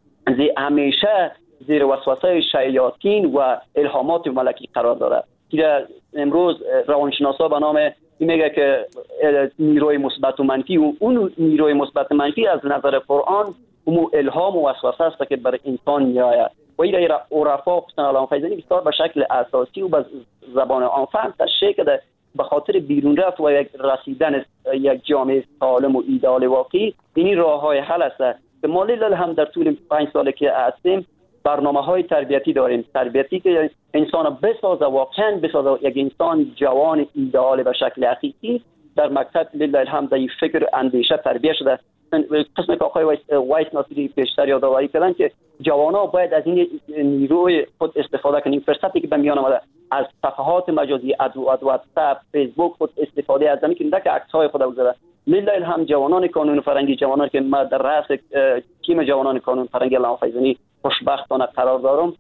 زی همیشه زیر وسوسه شیاطین و الهامات ملکی قرار داره. که امروز روانشناسا به نام میگه که نیروی مثبت و منفی و اون نیروی مثبت منفی از نظر قرآن اون الهام و وسوسه است که بر انسان میآید و این را عرفا خصوصا علامه فیضانی بسیار به شکل اساسی و به زبان عام فهم تشریح کرده به خاطر بیرون رفت و یک رسیدن یک جامعه سالم و ایدئال واقعی. این راههای حل است که ما لیلا هم در طول پنج سالی که هستیم برنامه‌های تربیتی داریم، تربیتی که انسان بسازه، واقعا بسازه یک انسان جوان ایدئال به شکل حقیقی. در مکتب لیلا الحمد در فکر اندیشه تربیت شده. قسم که آقای وایس ناصری پیشتر یادآوری کردن که جوانان باید از این نیروی خود استفاده کنیم. فرصتی که به میان آمده از صفحات مجازی، از واتساپ، فیسبوک خود استفاده از زمین که نه که عکس‌های خود بگذاره. لیلا الحمد جوانان کانون فرنگی، جوانان که ما در رأس تیم جوانان کانون فرنگی علامه فیضانی خوشبختانه قرار دارم،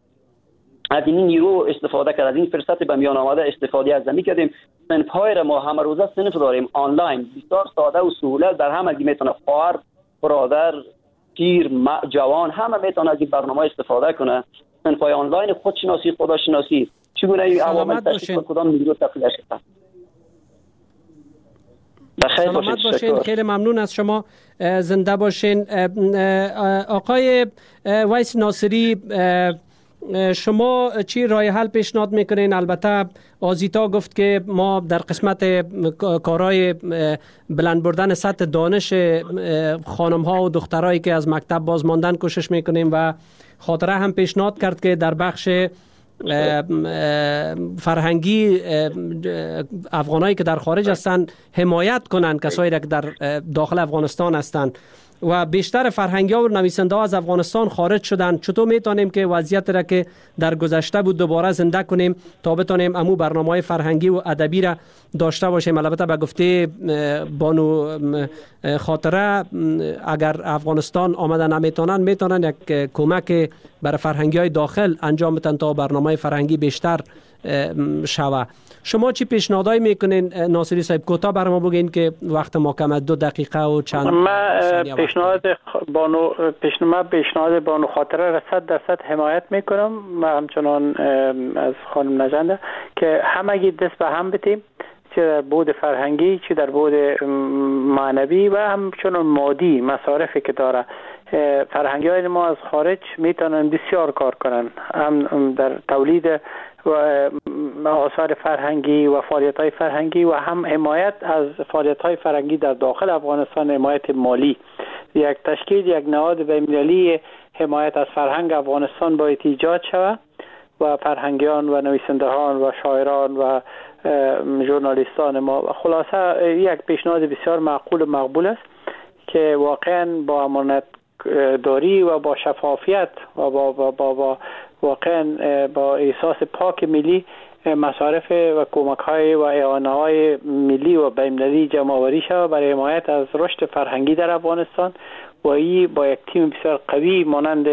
از این نیرو استفاده کرد، از این فرصت به میان آمده استفاده از زمین کردیم. صنف‌های را ما همه روزه صنف داریم آنلاین، بسیار ساده و سهولت در همه میتونه خواهر، برادر، پیر، جوان همه میتونه از این برنامه استفاده کنه. صنف‌های آنلاین خودشناسی، خداشناسی، چگونه این عوامل تشخیص کدام نیرو تقلیل شده. سلامت باشین، خیلی ممنون از شما، زنده باشین. آقای وایس ناصری، شما چی راه حل پیشنهاد میکنین؟ البته آزیتا گفت که ما در قسمت کارهای بلند بردن سطح دانش خانم ها و دخترایی که از مکتب باز ماندن کوشش میکنیم و خاطره هم پیشنهاد کرد که در بخش فرهنگی افغانایی که در خارج هستند حمایت کنند کسایی که در داخل افغانستان هستند و بیشتر فرهنگی ها و نویسنده ها از افغانستان خارج شدن. چطور میتونیم که وضعیت را که در گذشته بود دوباره زنده کنیم تا بتونیم امو برنامه‌های فرهنگی و ادبی را داشته باشیم؟ البته به گفته بانو خاطره اگر افغانستان آمده نمیتونن، میتونن یک کمک برای فرهنگی های داخل انجام بدن تا برنامه فرهنگی بیشتر شوه. شما چی پیشنهادایی میکنین ناصری صاحب؟ کوتاه برام بگین که وقت ما کم، دو دقیقه و چند. من پیشنهاد بانو پیشنهاد پیشنهاد بانو خاطره را صد درصد حمایت میکنم. من همچنان از خانم نژند که همگی دست به هم بتیم، چه در بود فرهنگی چه در بود معنوی و همچنان مادی مصارفی که داره. فرهنگی های ما از خارج میتونن بسیار کار کنن، هم در تولید و آثار فرهنگی و فعالیت های فرهنگی و هم حمایت از فعالیت های فرهنگی در داخل افغانستان، حمایت مالی. یک تشکیل یک نهاد بین‌المللی حمایت از فرهنگ افغانستان باید ایجاد شود و فرهنگیان و نویسندگان و شاعران و ژورنالیستان ما. خلاصه یک پیشنهاد بسیار معقول و مقبول است که واقعا با امانت داری و با شفافیت و با, با, با, با واقعا با احساس پاک ملی مصارف و کمک های و اعانه های ملی و بین‌المللی جمع آوری شود برای حمایت از رشد فرهنگی در افغانستان و این با یک تیم بسیار قوی مانند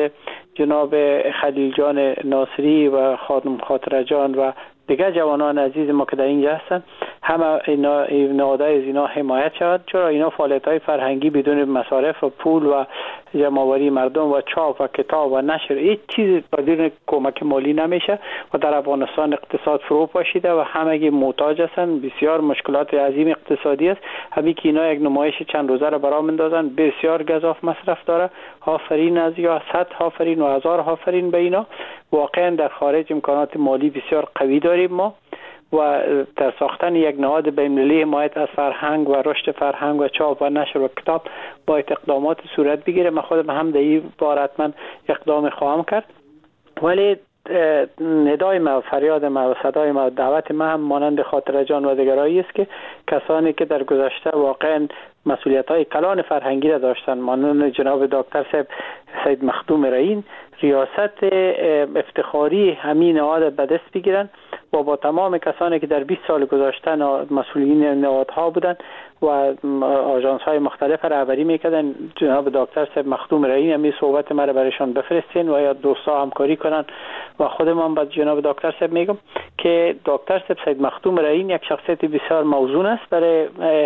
جناب خلیل جان ناصری و خانم خاطره جان و دیگر جوانان عزیز ما که در اینجا هستند، همه اینا نهادهای از اینا حمایت شود، چرا اینا فعالیت‌های فرهنگی بدون مصارف و پول و جمع‌آوری مردم و چاپ و کتاب و نشر هیچ چیز بدون کمک مالی نمیشه و در افغانستان اقتصاد فرو پاشیده و همگی محتاج هستند. بسیار مشکلات عظیم اقتصادی است. همین که اینا یک نمایش چند روزه را برام میندازن، بسیار گزاف مصرف داره. آفرین از یا صد آفرین و هزار آفرین به اینا. واقعا در خارج امکانات مالی بسیار قوی داریم ما و در ساختن یک نهاد بین‌المللی حمایت از فرهنگ و رشد فرهنگ و چاپ و نشر و کتاب باید اقدامات صورت بگیره. من خودم هم در این باره حتما اقدام خواهم کرد، ولی ندای ما و فریاد ما و صدای ما و دعوت ما هم مانند خاطره جان و دیگرایی است که کسانی که در گذشته واقعا مسئولیت‌های کلان فرهنگی را داشتن، مانند جناب دکتر صاحب سید مخدوم رئین، ریاست افتخاری همین نهاد به دست بگیرن و با تمام کسانی که در بیست سال گذشته مسئولین نهادها بودن و آژانس های مختلف رهبری میکردن، جناب دکتر صاحب مخدوم رئین همین صحبت مرا برایشان بفرستین و یا دوستا همکاری کنن و خودم با جناب دکتر صاحب میگم که دکتر صاحب سید مخدوم رئین یک شخصیت بسیار موزون است برای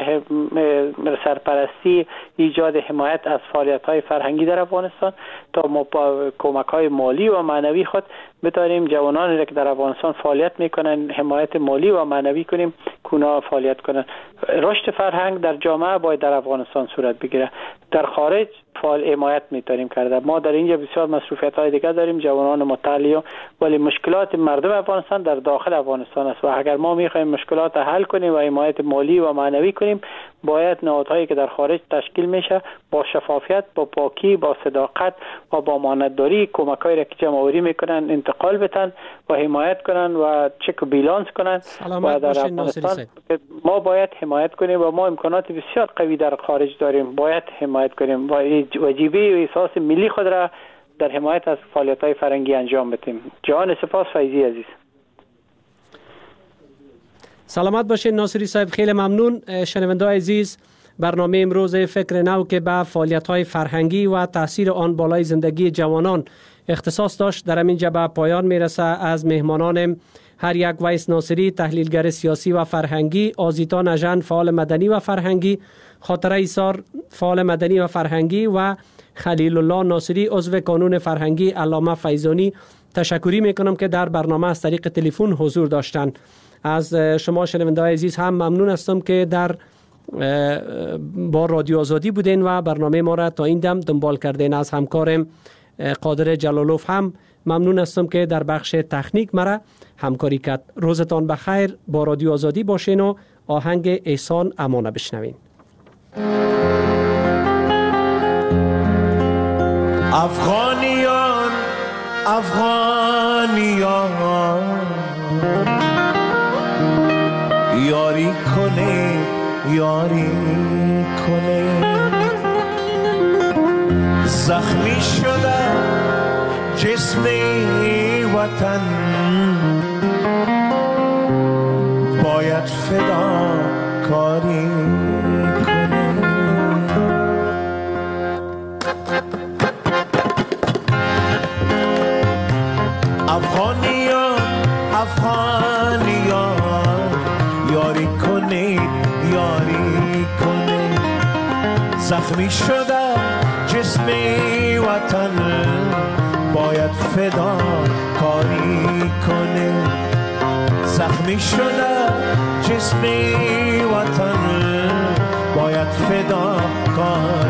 سرپرستی ایجاد حمایت از فعالیت های فرهنگی در افغانستان تا ما با کمک های مالی و معنوی خود بتاریم جوانانی را که در افغانستان فعالیت میکنن حمایت مالی و معنوی کنیم کونا فعالیت کنن. رشد فرهنگ در جامعه باید در افغانستان صورت بگیره، در خارج فعال حمایت میتونیم کرده. ما در اینجا بسیار مصروفیت های دیگه داریم، جوانان مطلع، ولی مشکلات مردم افغانستان در داخل افغانستان است و اگر ما میخوایم مشکلات حل کنیم و حمایت مالی و معنوی کنیم، باید نهادهایی که در خارج تشکیل میشه با شفافیت، با پاکی، با صداقت و با امانتداری کمکایی را که جمع‌آوری میکنن انتقال بدن و حمایت کنن و چک و بیلانس کنن. و در افغانستان ما باید حمایت کنیم و ما امکانات بسیار قوی در خارج داریم، باید حمایت کنیم و واجبه و احساس ملی خود را در حمایت از فعالیت‌های فرهنگی انجام بدیم. جان سپاس فیضی عزیز. سلامت باشین ناصری صاحب، خیلی ممنون. شنونده عزیز، برنامه امروز فکر نو که به فعالیت‌های فرهنگی و تاثیر آن بالای زندگی جوانان اختصاص داشت در اینجا به پایان میرسه. از مهمانان هر یک ویس ناصری، تحلیلگر سیاسی و فرهنگی، آزیتا نژند، فعال مدنی و فرهنگی، خاطره ایسار، فعال مدنی و فرهنگی و خلیل الله ناصری، عضو کانون فرهنگی علامه فیضانی تشکری میکنم که در برنامه از طریق تلفن حضور داشتند. از شما شنونده‌های عزیز هم ممنون هستم که در با رادیو آزادی بودین و برنامه ما را تا این دم دنبال کردین. از همکارم قادر جلالوف هم ممنون هستم که در بخش تکنیک مرا همکاری کرد. روزتان بخیر، با رادیو آزادی باشین و آهنگ احسان امانه بشنوین. افغانیان افغانیان یاری کنه یاری کنه، زخمی شده جسم وطن باید فدا کاری کنه. افغانیان افغانیان یاری کنه یاری کنه، زخمی شده جسم وطن باید فدا کاری کنه. زخمی شده جسم وطن باید فدا کاری